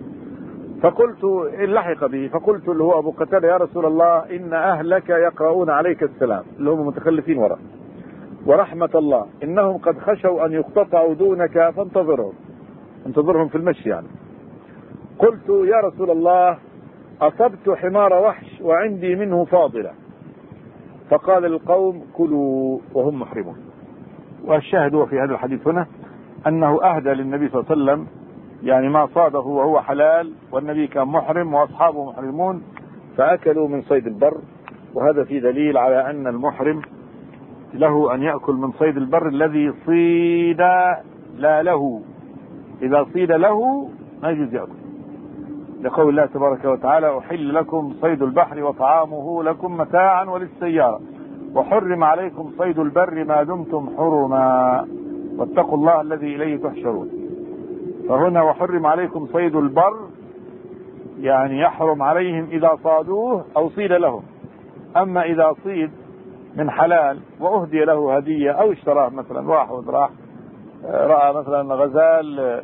فقلت إن لحق به، فقلت اللي هو أبو قتادة يا رسول الله إن أهلك يقرؤون عليك السلام اللي هم متخلفين وراء، ورحمة الله إنهم قد خشوا أن يقتطعوا دونك فانتظرهم انتظرهم في المشي يعني. قلت يا رسول الله أصبت حمار وحش وعندي منه فاضلة. فقال القوم كلوا وهم محرمون. والشاهد هو في هذا الحديث هنا أنه أهدى للنبي صلى الله عليه وسلم يعني ما صاده وهو حلال، والنبي كان محرم وأصحابه محرمون فأكلوا من صيد البر. وهذا في دليل على أن المحرم له أن يأكل من صيد البر الذي صيد لا له. إذا صيد له ما يجوز يأكل، لقول الله تبارك وتعالى أحل لكم صيد البحر وطعامه لكم متاعا وللسيارة وحرم عليكم صيد البر ما دمتم حرما واتقوا الله الذي إليه تحشرون. فهنا وحرم عليكم صيد البر يعني يحرم عليهم إذا صادوه أو صيد لهم. أما إذا صيد من حلال وأهدي له هدية أو اشتراه مثلا، واحد راح رأى مثلا غزال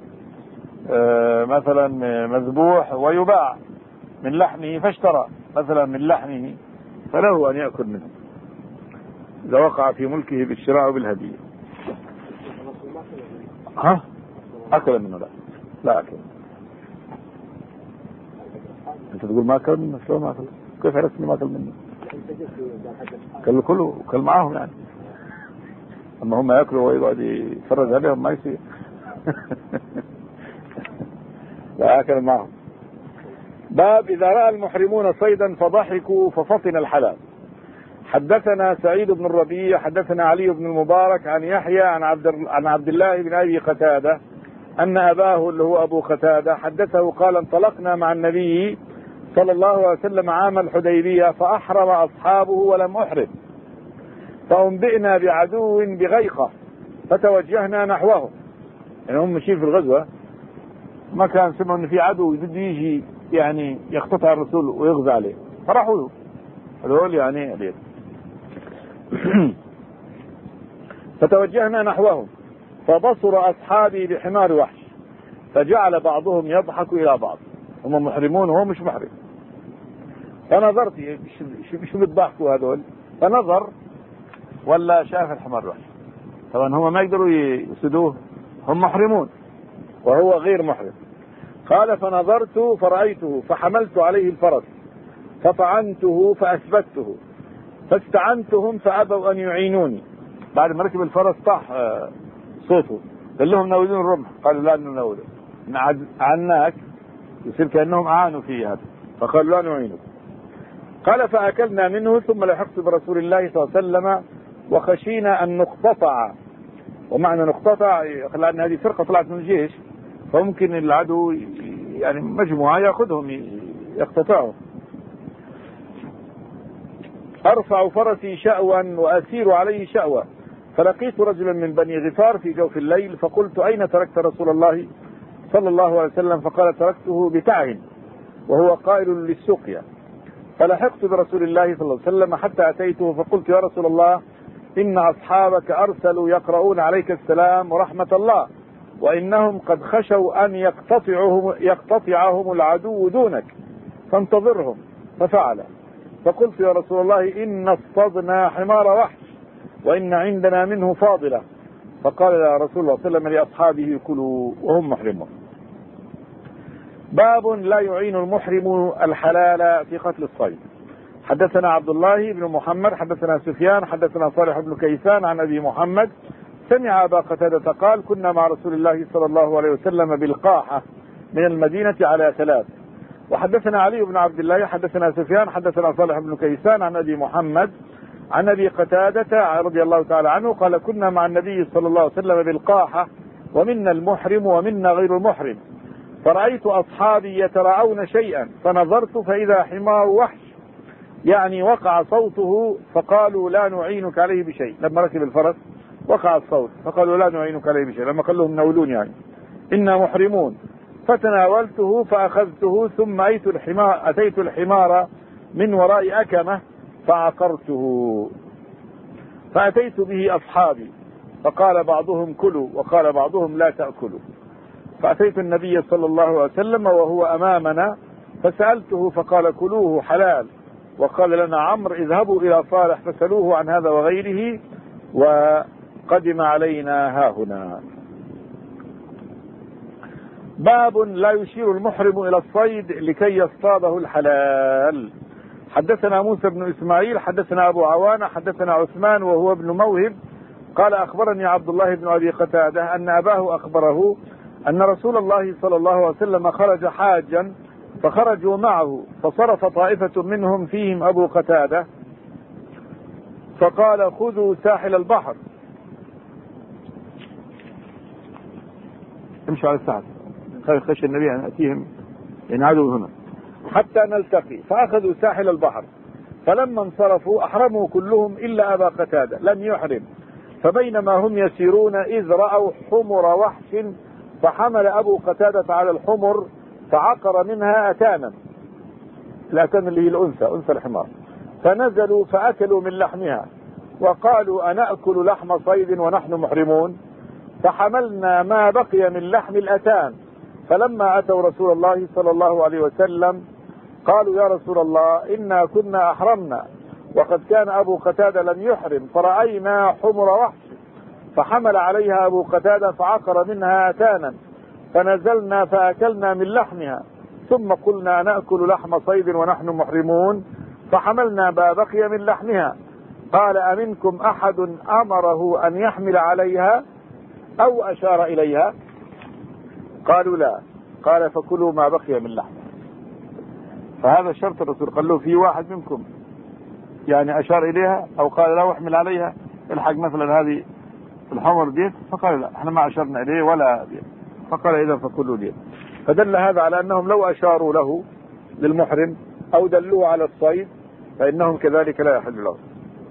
مثلا مذبوح ويباع من لحمه فاشترى مثلا من لحمه فله أن يأكل منه إذا وقع في ملكه بالشراء بالهدية. ها أكل منه؟ لا لا أكل. أنت تقول ما أكل منه؟ شلون ما أكل؟ كيف عرفت إنه ما أكل منه؟ كل كله كل معاهم يعني. أما هم يأكلوا ويقعد يتفرج عليهم ما يصير. وآكل معهم. باب إذا رأى المحرمون صيدا فضحكوا ففطن الحلال. حدثنا سعيد بن الربيع حدثنا علي بن المبارك عن يحيى عن عبد عن عبد الله بن أبي قتادة أن أباه اللي هو أبو قتادة حدثه قال انطلقنا مع النبي صلى الله عليه وسلم عام الحديبية فأحرم أصحابه ولم أحرم، فأنبئنا بعدو بغيقة فتوجهنا نحوهم. يعني هم ماشيين في الغزوة ما كان سمعوا ان في عدو بده يجي يعني يقتطع الرسول ويغزى عليه، فراحوا له هذول يعني عليه. فتوجهنا نحوهم فبصر أصحابي بحمار وحش فجعل بعضهم يضحك إلى بعض، هم محرمون وهو مش محرم. فنظرت شو بيضحكوا هذول، فنظر ولا شاف الحمار وحش. طبعا هم ما يقدروا يسدوه، هم محرمون وهو غير محرم. قال فنظرت فرأيته فحملت عليه الفرس فطعنته فأثبته فاستعنتهم فأبوا أن يعينوني. بعد ما ركب الفرس طاح صوته، قال لهم ناولون الرمح، قالوا لا نناوله عناك، يصير كأنهم أعانوا فيه هذا، فقالوا لا نعينك. قال فأكلنا منه ثم لحقت برسول الله صلى الله عليه وسلم وخشينا أن نقتطع. ومعنى نقتطع لأن هذه فرقة طلعت من الجيش، فممكن العدو يعني مجموعة يأخذهم يقتطعهم. أرفع فرسي شأوا وأسير عليه شأوا، فلقيت رجلا من بني غفار في جوف الليل فقلت أين تركت رسول الله صلى الله عليه وسلم؟ فقال تركته بتعه وهو قائل للسقيا. فلحقت برسول الله صلى الله عليه وسلم حتى أتيته فقلت يا رسول الله إن أصحابك أرسلوا يقرؤون عليك السلام ورحمة الله، وإنهم قد خشوا أن يقتطعهم, يقتطعهم العدو دونك فانتظرهم. ففعل. فقلت يا رسول الله إن اصطدنا حمار وحش وإن عندنا منه فاضلة. فقال يا رسول الله صلى الله عليه وسلم لأصحابه كلوا وهم محرمون. باب لا يعين المحرم الحلال في قتل الصيد. حدثنا عبد الله بن محمد حدثنا سفيان حدثنا صالح بن كيسان عن أبي محمد سمع أبا قتادة قال كنا مع رسول الله صلى الله عليه وسلم بالقاحة من المدينة على ثلاث. وحدثنا علي بن عبد الله حدثنا سفيان حدثنا صالح بن كيسان عن أبي محمد عن أبي قتادة رضي الله تعالى عنه قال كنا مع النبي صلى الله عليه وسلم بالقاحة ومنا المحرم ومنا غير المحرم، فرأيت أصحابي يتراءون شيئا فنظرت فإذا حمار وحش يعني وقع صوته، فقالوا لا نعينك عليه بشيء. لما ركب الفرس وقع الصوت فقالوا لا نعينك عليه بشيء، لما قال لهم نولون يعني إنا محرمون. فتناولته فأخذته ثم أتيت الحمار, أتيت الحمار من وراء أكمة فعقرته فأتيت به أصحابي فقال بعضهم كلوا وقال بعضهم لا تأكلوا. فأتيت النبي صلى الله عليه وسلم وهو أمامنا فسألته فقال كلوه حلال. وقال لنا عمرو اذهبوا إلى صالح فسألوه عن هذا وغيره وقدم علينا هاهنا. باب لا يشير المحرم إلى الصيد لكي يصطاده الحلال. حدثنا موسى بن إسماعيل حدثنا أبو عوانة حدثنا عثمان وهو ابن موهب قال أخبرني عبد الله بن أبي قتادة أن أباه أخبره أن رسول الله صلى الله عليه وسلم خرج حاجا فخرجوا معه فصرف طائفة منهم فيهم أبو قتادة فقال خذوا ساحل البحر امشوا على الساحل خشى النبي أن يأتيهم ينعدوا هنا حتى نلتقي. فأخذوا ساحل البحر فلما انصرفوا أحرموا كلهم إلا أبا قتادة لم يحرم. فبينما هم يسيرون إذ رأوا حمر وحش فحمل أبو قتادة على الحمر فعقر منها أتانا، الأتان اللي هي الأنثى أنثى الحمار، فنزلوا فأكلوا من لحمها وقالوا أنأكل لحم صيد ونحن محرمون. فحملنا ما بقي من لحم الأتان فلما أتوا رسول الله صلى الله عليه وسلم قالوا يا رسول الله إنا كنا أحرمنا وقد كان أبو قتادة لم يحرم فرأينا حمر وحش فحمل عليها أبو قتادة فعقر منها أتانا فنزلنا فأكلنا من لحمها ثم قلنا نأكل لحم صيد ونحن محرمون فحملنا ما بقي من لحمها. قال أمنكم أحد أمره أن يحمل عليها أو أشار إليها؟ قالوا لا. قال فكلوا ما بقي من لحم. فهذا شرط الرسول، قال له في واحد منكم يعني أشار إليها أو قال لا أحمل عليها الحق مثلا هذه الحمر ديت، فقال لا احنا ما أشرنا إليه ولا ديت، فقال إذا فكلوا ديت. فدل هذا على أنهم لو أشاروا له للمحرم أو دلوه على الصيد فإنهم كذلك لا يحل له.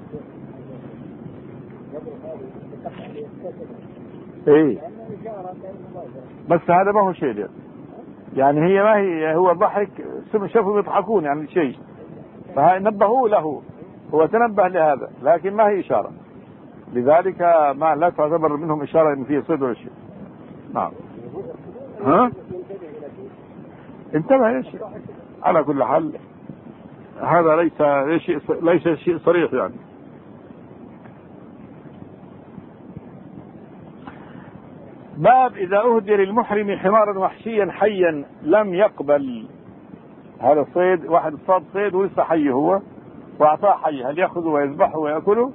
إيه بس هذا ما هو شيء يعني، هي ما هي هو ضحك شافوا يضحكون يعني شيء، فنبهوا له هو تنبه لهذا، لكن ما هي إشارة، لذلك ما لا تعتبر منهم إشارة إن فيه صيد ولا شيء. نعم. ها انتبه يا شيء. على كل حال هذا ليس شيء ليس شيء صريح يعني. باب إذا أهدي للمحرم حمارا وحشيا حيا لم يقبل. هذا الصيد واحد صاد صيد ولسه حي هو وأعطاه حي، هل يأخذه ويذبحه ويأكله؟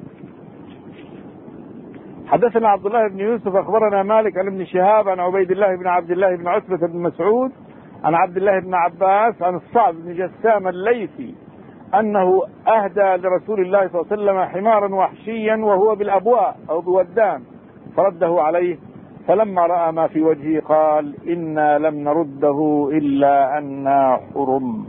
حدثنا عبد الله بن يوسف أخبرنا مالك عن ابن شهاب عن عبيد الله بن عبد الله بن عتبة بن مسعود عن عبد الله بن عباس عن الصعب بن جسام الليثي أنه أهدى لرسول الله صلى الله عليه وسلم حمارا وحشيا وهو بالأبواء أو بودان فرده عليه، فلما رأى ما في وجهه قال إنا لم نرده إلا أننا حرم.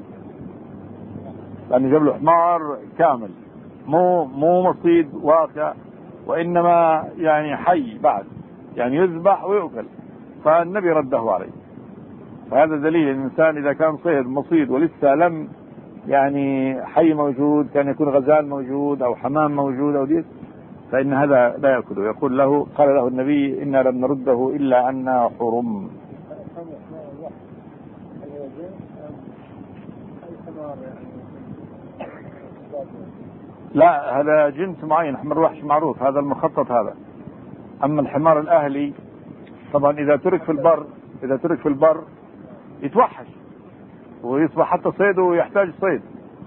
لأن جاب له حمار كامل مو مو مصيد واقع، وإنما يعني حي بعد يعني يذبح ويؤكل، فالنبي رده عليه. فهذا دليل الإنسان إذا كان صيد مصيد ولسه لم يعني حي موجود، كان يكون غزال موجود أو حمام موجود أو ديس، فإن هذا لا يأكله. يقول له قال له النبي إنا لم نرده إلا أننا حرم. لا هذا جنس معين، حمار وحش معروف هذا المخطط هذا. أما الحمار الأهلي طبعا إذا ترك في البر إذا ترك في البر يتوحش ويصبح حتى صيده ويحتاج صيد.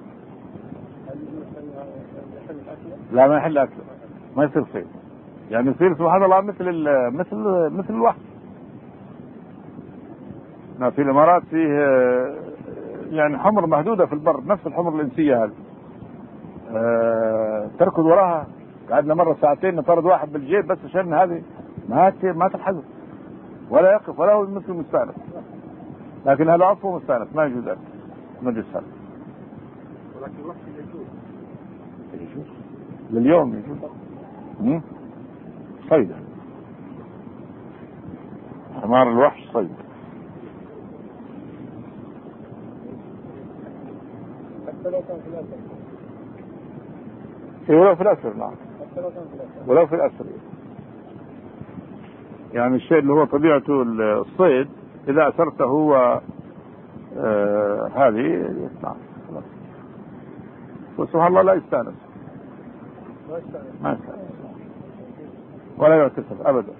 لا ما يحل أكله، ما يصير صيد يعني، يصير سبحان الله مثل مثل مثل الوحش. ما في الإمارات فيه يعني حمر مهدودة في البر نفس الحمر الإنسية هذه، أه تركض وراها، قعدنا مرة ساعتين نطرد واحد بالجيب بس عشان هذه ما ما تنحذف ولا يقف ولا هو مثل مستأنس، لكن هذا عفو مستأنس ما يجوز أكل مجلس هذا. ولكن الوحش يجوز يجوز لليوم يجوز صيد حمار الوحش صيد. حتى لو كان في الأسر ولو في الأسر نعم ولو في الأسر يعني الشيء اللي هو طبيعته الصيد إذا أسرته هو آه هذه نعم وسبحان الله لا يستانس ما يستانس ولا يعتسف أبدا،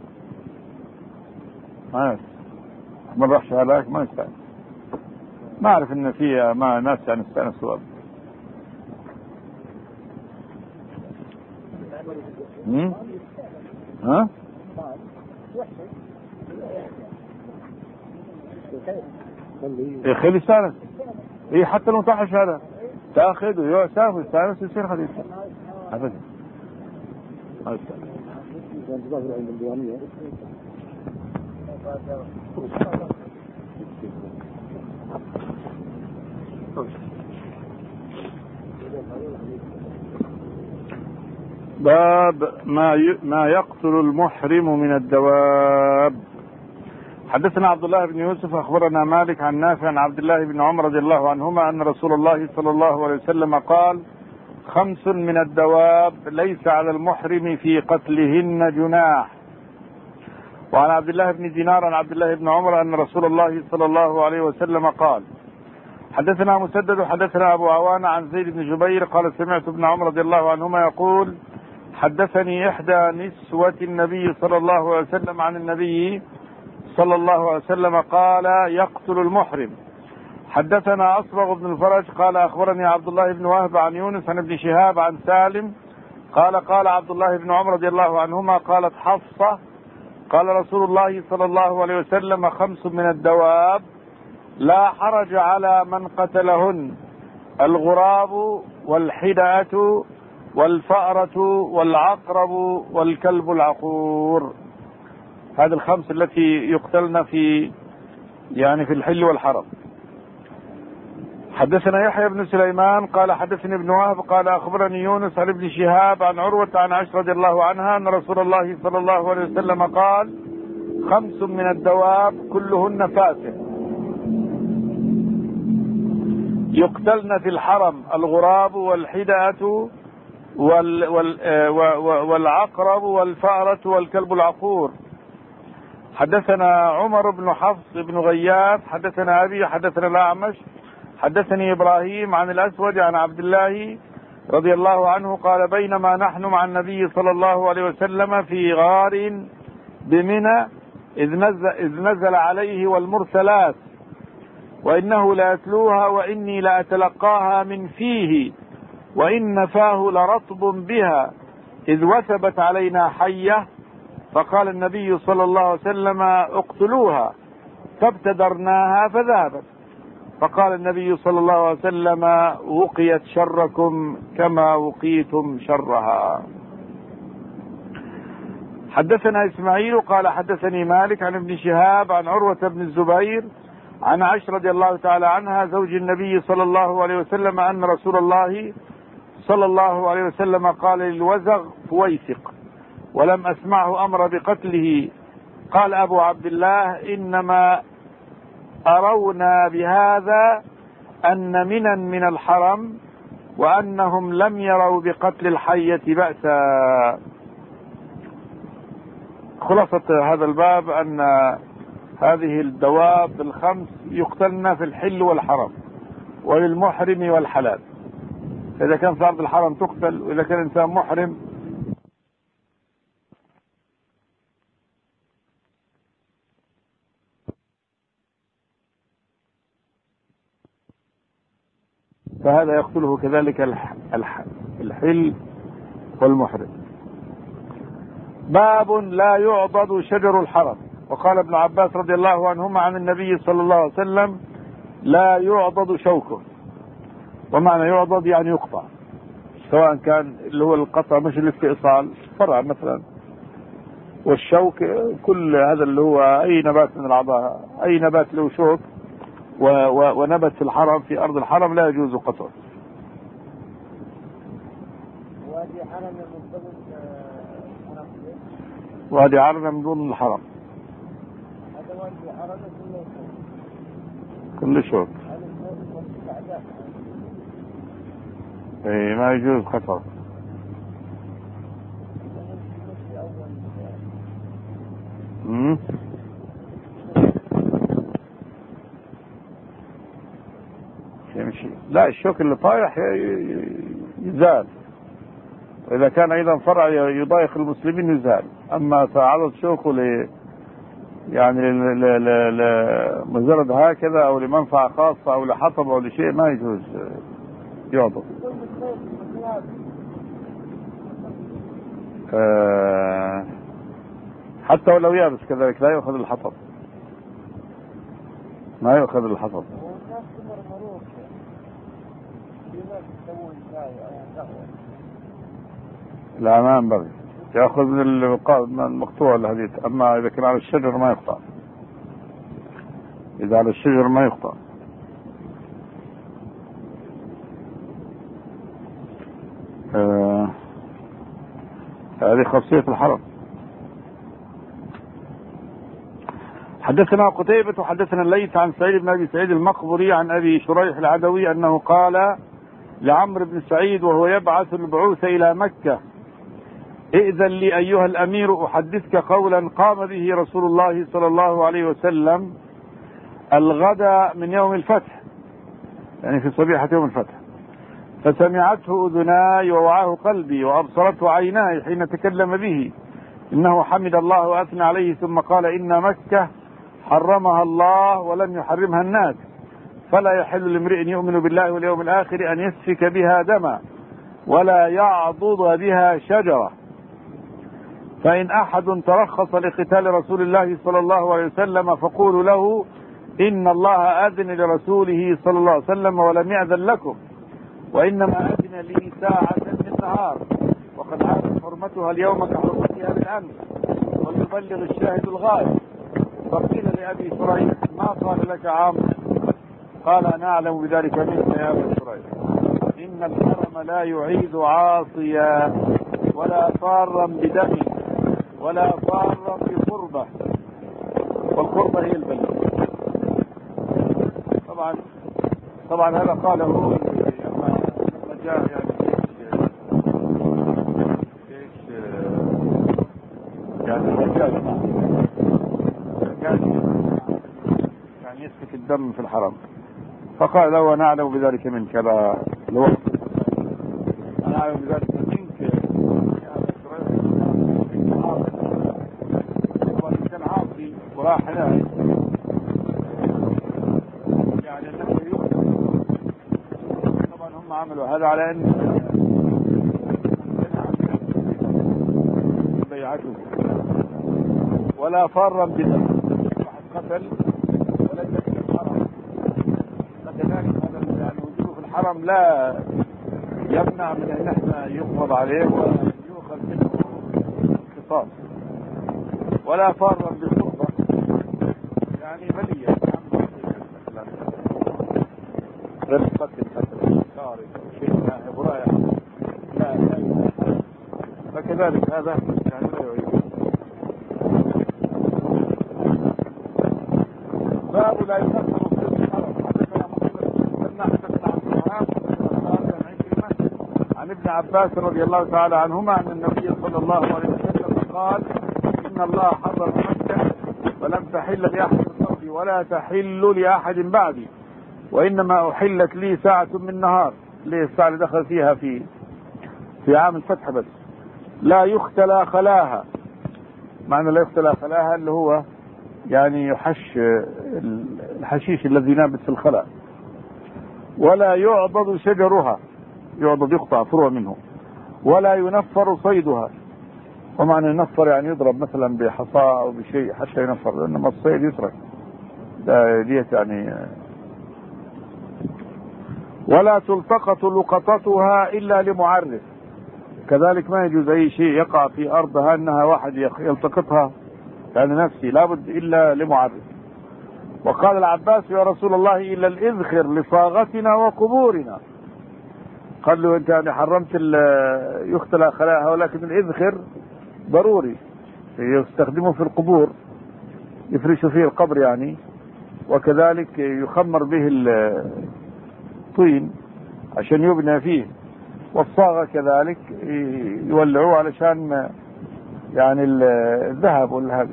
ما يستانس من رحش هذاك ما يستانس. ما أعرف إن فيها ما ناس يعني يستانسوا أبدا. هم؟ ها؟ يا أخي يستانس إيه حتى لو طاحش هذا تأخذ ويؤسف ويستانس ويصير خليل أبدا ما يستانس. باب ما ما يقتل المحرم من الدواب. حدثنا عبد الله بن يوسف أخبرنا مالك عن نافع عن عبد الله بن عمر رضي الله عنهما أن رسول الله صلى الله عليه وسلم قال خمس من الدواب ليس على المحرم في قتلهن جناح. وعن عبد الله بن دينار عن عبد الله بن عمر أن رسول الله صلى الله عليه وسلم قال. حدثنا مسدد حدثنا أبو عوانة عن زيد بن جبير قال سمعت ابن عمر رضي الله عنهما يقول حدثني إحدى نسوة النبي صلى الله عليه وسلم عن النبي صلى الله عليه وسلم قال يقتل المحرم. حدثنا أصبغ بن الفرج قال أخبرني عبد الله بن وهب عن يونس عن ابن شهاب عن سالم قال قال عبد الله بن عمر رضي الله عنهما قالت حفصة قال رسول الله صلى الله عليه وسلم: خمس من الدواب لا حرج على من قتلهن: الغراب والحدأة والفأرة والعقرب والكلب العقور. هذه الخمس التي يقتلن في يعني في الحل والحرم. حدثنا يحيى بن سليمان قال حدثني ابن وهب قال أخبرني يونس عن ابن شهاب عن عروة عن عائشة رضي الله عنها أن رسول الله صلى الله عليه وسلم قال: خمس من الدواب كلهن فاسق يقتلن في الحرم: الغراب والحدأة وال وال والعقرب والفأرة والكلب العقور. حدثنا عمر بن حفص بن غياث حدثنا أبي حدثنا الأعمش حدثني إبراهيم عن الأسود عن عبد الله رضي الله عنه قال: بينما نحن مع النبي صلى الله عليه وسلم في غار بمنى إذ نزل, إذ نزل عليه والمرسلات وإنه لأتلوها وإني لأتلقاها من فيه وإن فاه لرطب بها إذ وثبت علينا حية، فقال النبي صلى الله عليه وسلم: اقتلوها، فابتدرناها فذهبت. فقال النبي صلى الله عليه وسلم: وقيت شركم كما وقيتم شرها. حدثنا إسماعيل قال حدثني مالك عن ابن شهاب عن عروة بن الزبير عن عائشة رضي الله تعالى عنها زوج النبي صلى الله عليه وسلم أن رسول الله صلى الله عليه وسلم قال للوزغ: فويسق، ولم أسمعه أمر بقتله. قال أبو عبد الله: إنما أرونا بهذا أن منا من الحرم وأنهم لم يروا بقتل الحية بأسا. خلاصة هذا الباب أن هذه الدواب الخمس يقتلن في الحل والحرم وللمحرم والحلال. إذا كان في أرض الحرم تقتل، وإذا كان إنسان محرم فهذا يقتله كذلك الحل والمحرم. باب لا يعضد شجر الحرم. وقال ابن عباس رضي الله عنهما عن النبي صلى الله عليه وسلم: لا يعضد شوكه. ومعنى يعضد يعني يقطع، سواء كان اللي هو القطع مش الاستئصال، فرع مثلا، والشوك كل هذا اللي هو أي نبات من الأعضاء، أي نبات له شوك ونبت في الحرم في أرض الحرم لا يجوز قطعه. وادي حرم المنضبط وادي عرنة من ضمن الحرم. هذا وادي حرم كل شوك. اي ما يجوز قطعه. امم يمشي. لا، الشوك اللي طايح يزال، وإذا كان أيضا فرع يضايق المسلمين يزال. أما تعرض شوكه ل يعني لمجرد هكذا أو لمنفعة خاصة أو لحطب أو لشيء ما يجوز يعضد. أه حتى ولو يابس كذلك لا يؤخذ الحطب، ما يؤخذ الحطب. لا، ما ينبغي يأخذ من المقطوع الحديث. أما إذا كان على الشجر ما يقطع، إذا على الشجر ما يقطع. آه. هذه خاصية الحرم. حدثنا قتيبة وحدثنا الليث عن سعيد بن أبي سعيد المقبري عن أبي شريح العدوي أنه قال لعمرو بن سعيد وهو يبعث البعوث إلى مكة: ائذن لي أيها الأمير أحدثك قولا قام به رسول الله صلى الله عليه وسلم الغد من يوم الفتح، يعني في صبيحة يوم الفتح، فسمعته أذناي ووعاه قلبي وأبصرته عيناي حين تكلم به، إنه حمد الله وأثنى عليه ثم قال: إن مكة حرمها الله ولم يحرمها الناس، فلا يحل لامرئ يؤمن بالله واليوم الآخر أن يسفك بها دما ولا يعضد بها شجرة. فإن أحد ترخص لقتال رسول الله صلى الله عليه وسلم فقولوا له إن الله أذن لرسوله صلى الله عليه وسلم ولم يأذن لكم، وإنما أذن لي ساعة من نهار، وقد عادت حرمتها اليوم كحرمتها بالأمس، وليبلغ الشاهد الغائب. فقيل لأبي شريح ما قال لك عام؟ قال أنا أعلم بذلك منك يا أبي شريح، إن الحرم لا يعيد عاصيا ولا فارا بدم ولا فارا بقربة، والقربة هي البلد. طبعا طبعا هذا قاله لما جاء يعني ايش يعني الرجال يعني يسفك الدم في الحرم، فقال له انا اعلم بذلك منك. لا لو انا اعلم بذلك منك كان عاصي وراح هناك يعني طبعا هم عملوا هذا على ان بيعته ولا فارا بدم، واحد قتل وليس في الحرم، فكذلك هذا يعني وجوده في الحرم لا يمنع من ان احنا يقبض عليه ويؤخذ منه القصاص. ولا فارا بالقربة يعني بلية غير قتل قتل شارد شيء ناهب رايح لا لا، فكذلك هذا يعني لا يعيد. باب لا يكفر في الحرم. حدثنا محمد بن عن ابن عباس رضي الله تعالى عنهما أن النبي صلى الله عليه وسلم قال إن الله حرم مكة ولم تحل لأحد من قبلي ولا تحل لأحد بعدي، وإنما أحلت لي ساعة من نهار، ليه الساعة اللي دخل فيها في في عام الفتح بس، لا يختلى خلاها. معنى لا يختلى خلاها اللي هو يعني يحش الحشيش الذي نابت في الخلاء، ولا يعضد شجرها، يعضد يقطع فروع منه، ولا ينفر صيدها. ومعنى ينفر يعني يضرب مثلا بحصاة أو بشيء حتى ينفر، إنما الصيد يترك ده ديت يعني. ولا تلتقط لقطتها إلا لمعرف، كذلك ما يجوز أي شيء يقع في أرضها أنها واحد يلتقطها يعني نفسي، لابد إلا لمعرف. وقال العباس يا رسول الله إلا الإذخر لصاغتنا وقبورنا. قال له أنت يعني حرمت يختلى خلاها، ولكن الإذخر ضروري يستخدمه في القبور، يفرشوا فيه القبر يعني، وكذلك يخمر به الطين عشان يبنى فيه، والصاغة كذلك يولعوه علشان يعني الذهب والهذا.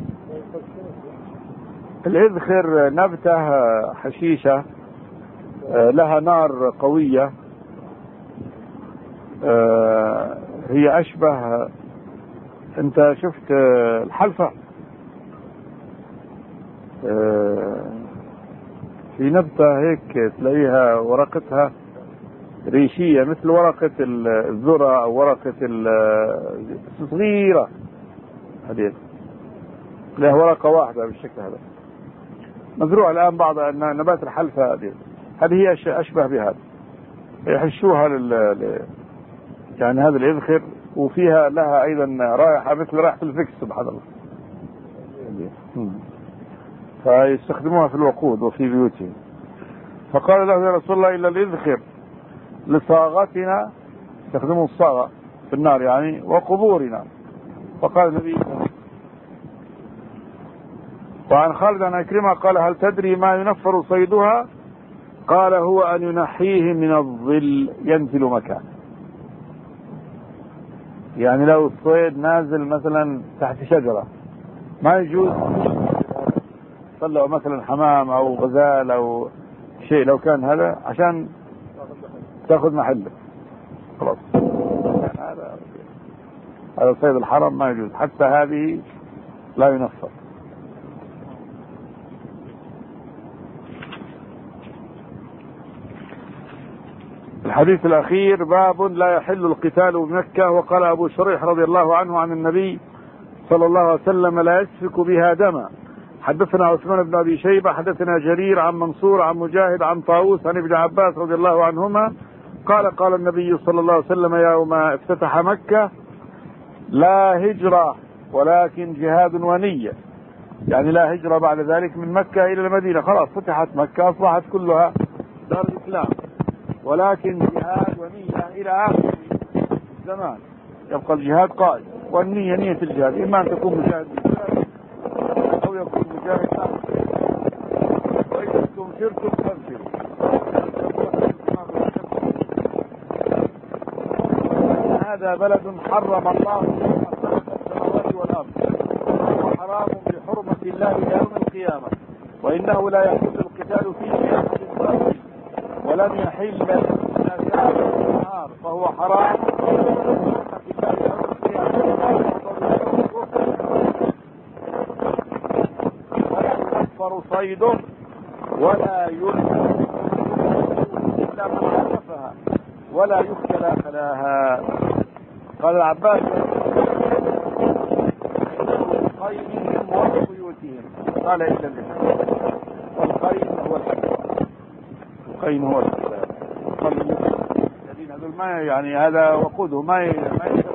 الإذخر نبتة حشيشة لها نار قوية، هي أشبه، أنت شفت الحلفة في نبتة هيك تلاقيها ورقتها ريشية مثل ورقة الذرة أو ورقة الصغيرة، هذه لها ورقة واحدة بالشكل هذا، مزروع الآن بعض نبات الحلفة هذه، هذه هي أشبه بهذا، يحشوها لل يعني هذا الإذخر، وفيها لها أيضا رائحة مثل رائحة الفكس سبحان الله، فيستخدموها في الوقود وفي بيوتهم. فقال له يا رسول الله إلا الإذخر لصاغتنا، يستخدموا الصاغة في النار يعني، وقبورنا. فقال النبي. وعن خالد عن عكرمة قال هل تدري ما ينفر صيدها؟ قال هو أن ينحيه من الظل، ينزل مكانه، يعني لو الصيد نازل مثلا تحت شجرة ما يجوز طلعوا مثلا حمام أو غزال أو شيء، لو كان هذا عشان تأخذ محله خلاص، هذا هذا صيد الحرم ما يجوز، حتى هذه لا ينفر. الحديث الأخير باب لا يحل القتال بمكة. وقال أبو شريح رضي الله عنه عن النبي صلى الله عليه وسلم لا يسفك بها دما. حدثنا عثمان بن أبي شيبة حدثنا جرير عن منصور عن مجاهد عن طاووس عن ابن عباس رضي الله عنهما قال قال النبي صلى الله عليه وسلم يوم افتتح مكة: لا هجرة ولكن جهاد ونية. يعني لا هجرة بعد ذلك من مكة إلى المدينة، خلاص فتحت مكة أصبحت كلها دار الإسلام، ولكن جهاد ونية إلى آخر الزمان يبقى الجهاد قائم، والنية نية الجهاد، إما أن تكون مجاهد بالجهاد أو يكون مجاهد آخر. وإذا استنفرتم فانفروا. هذا بلد حرم الله السماوات والأرض، وهو حرام بحرمة الله إلى يوم القيامة، وإنه لا يحل القتال فيه بأحد باطل، ولم يحل إلا ساعة النهار، فهو حرام بحرمة الله إلى يوم القيامة. ولا يكفر صيده ولا يلزم إلا من عرفها ولا يختلى خلاها. قال العباس: خيرهم وبيوتهم. قال: إلا الإسلام. والخير هو الحج، الخير هو الإسلام. الذين هذول ما يعني هذا وقوده ما ما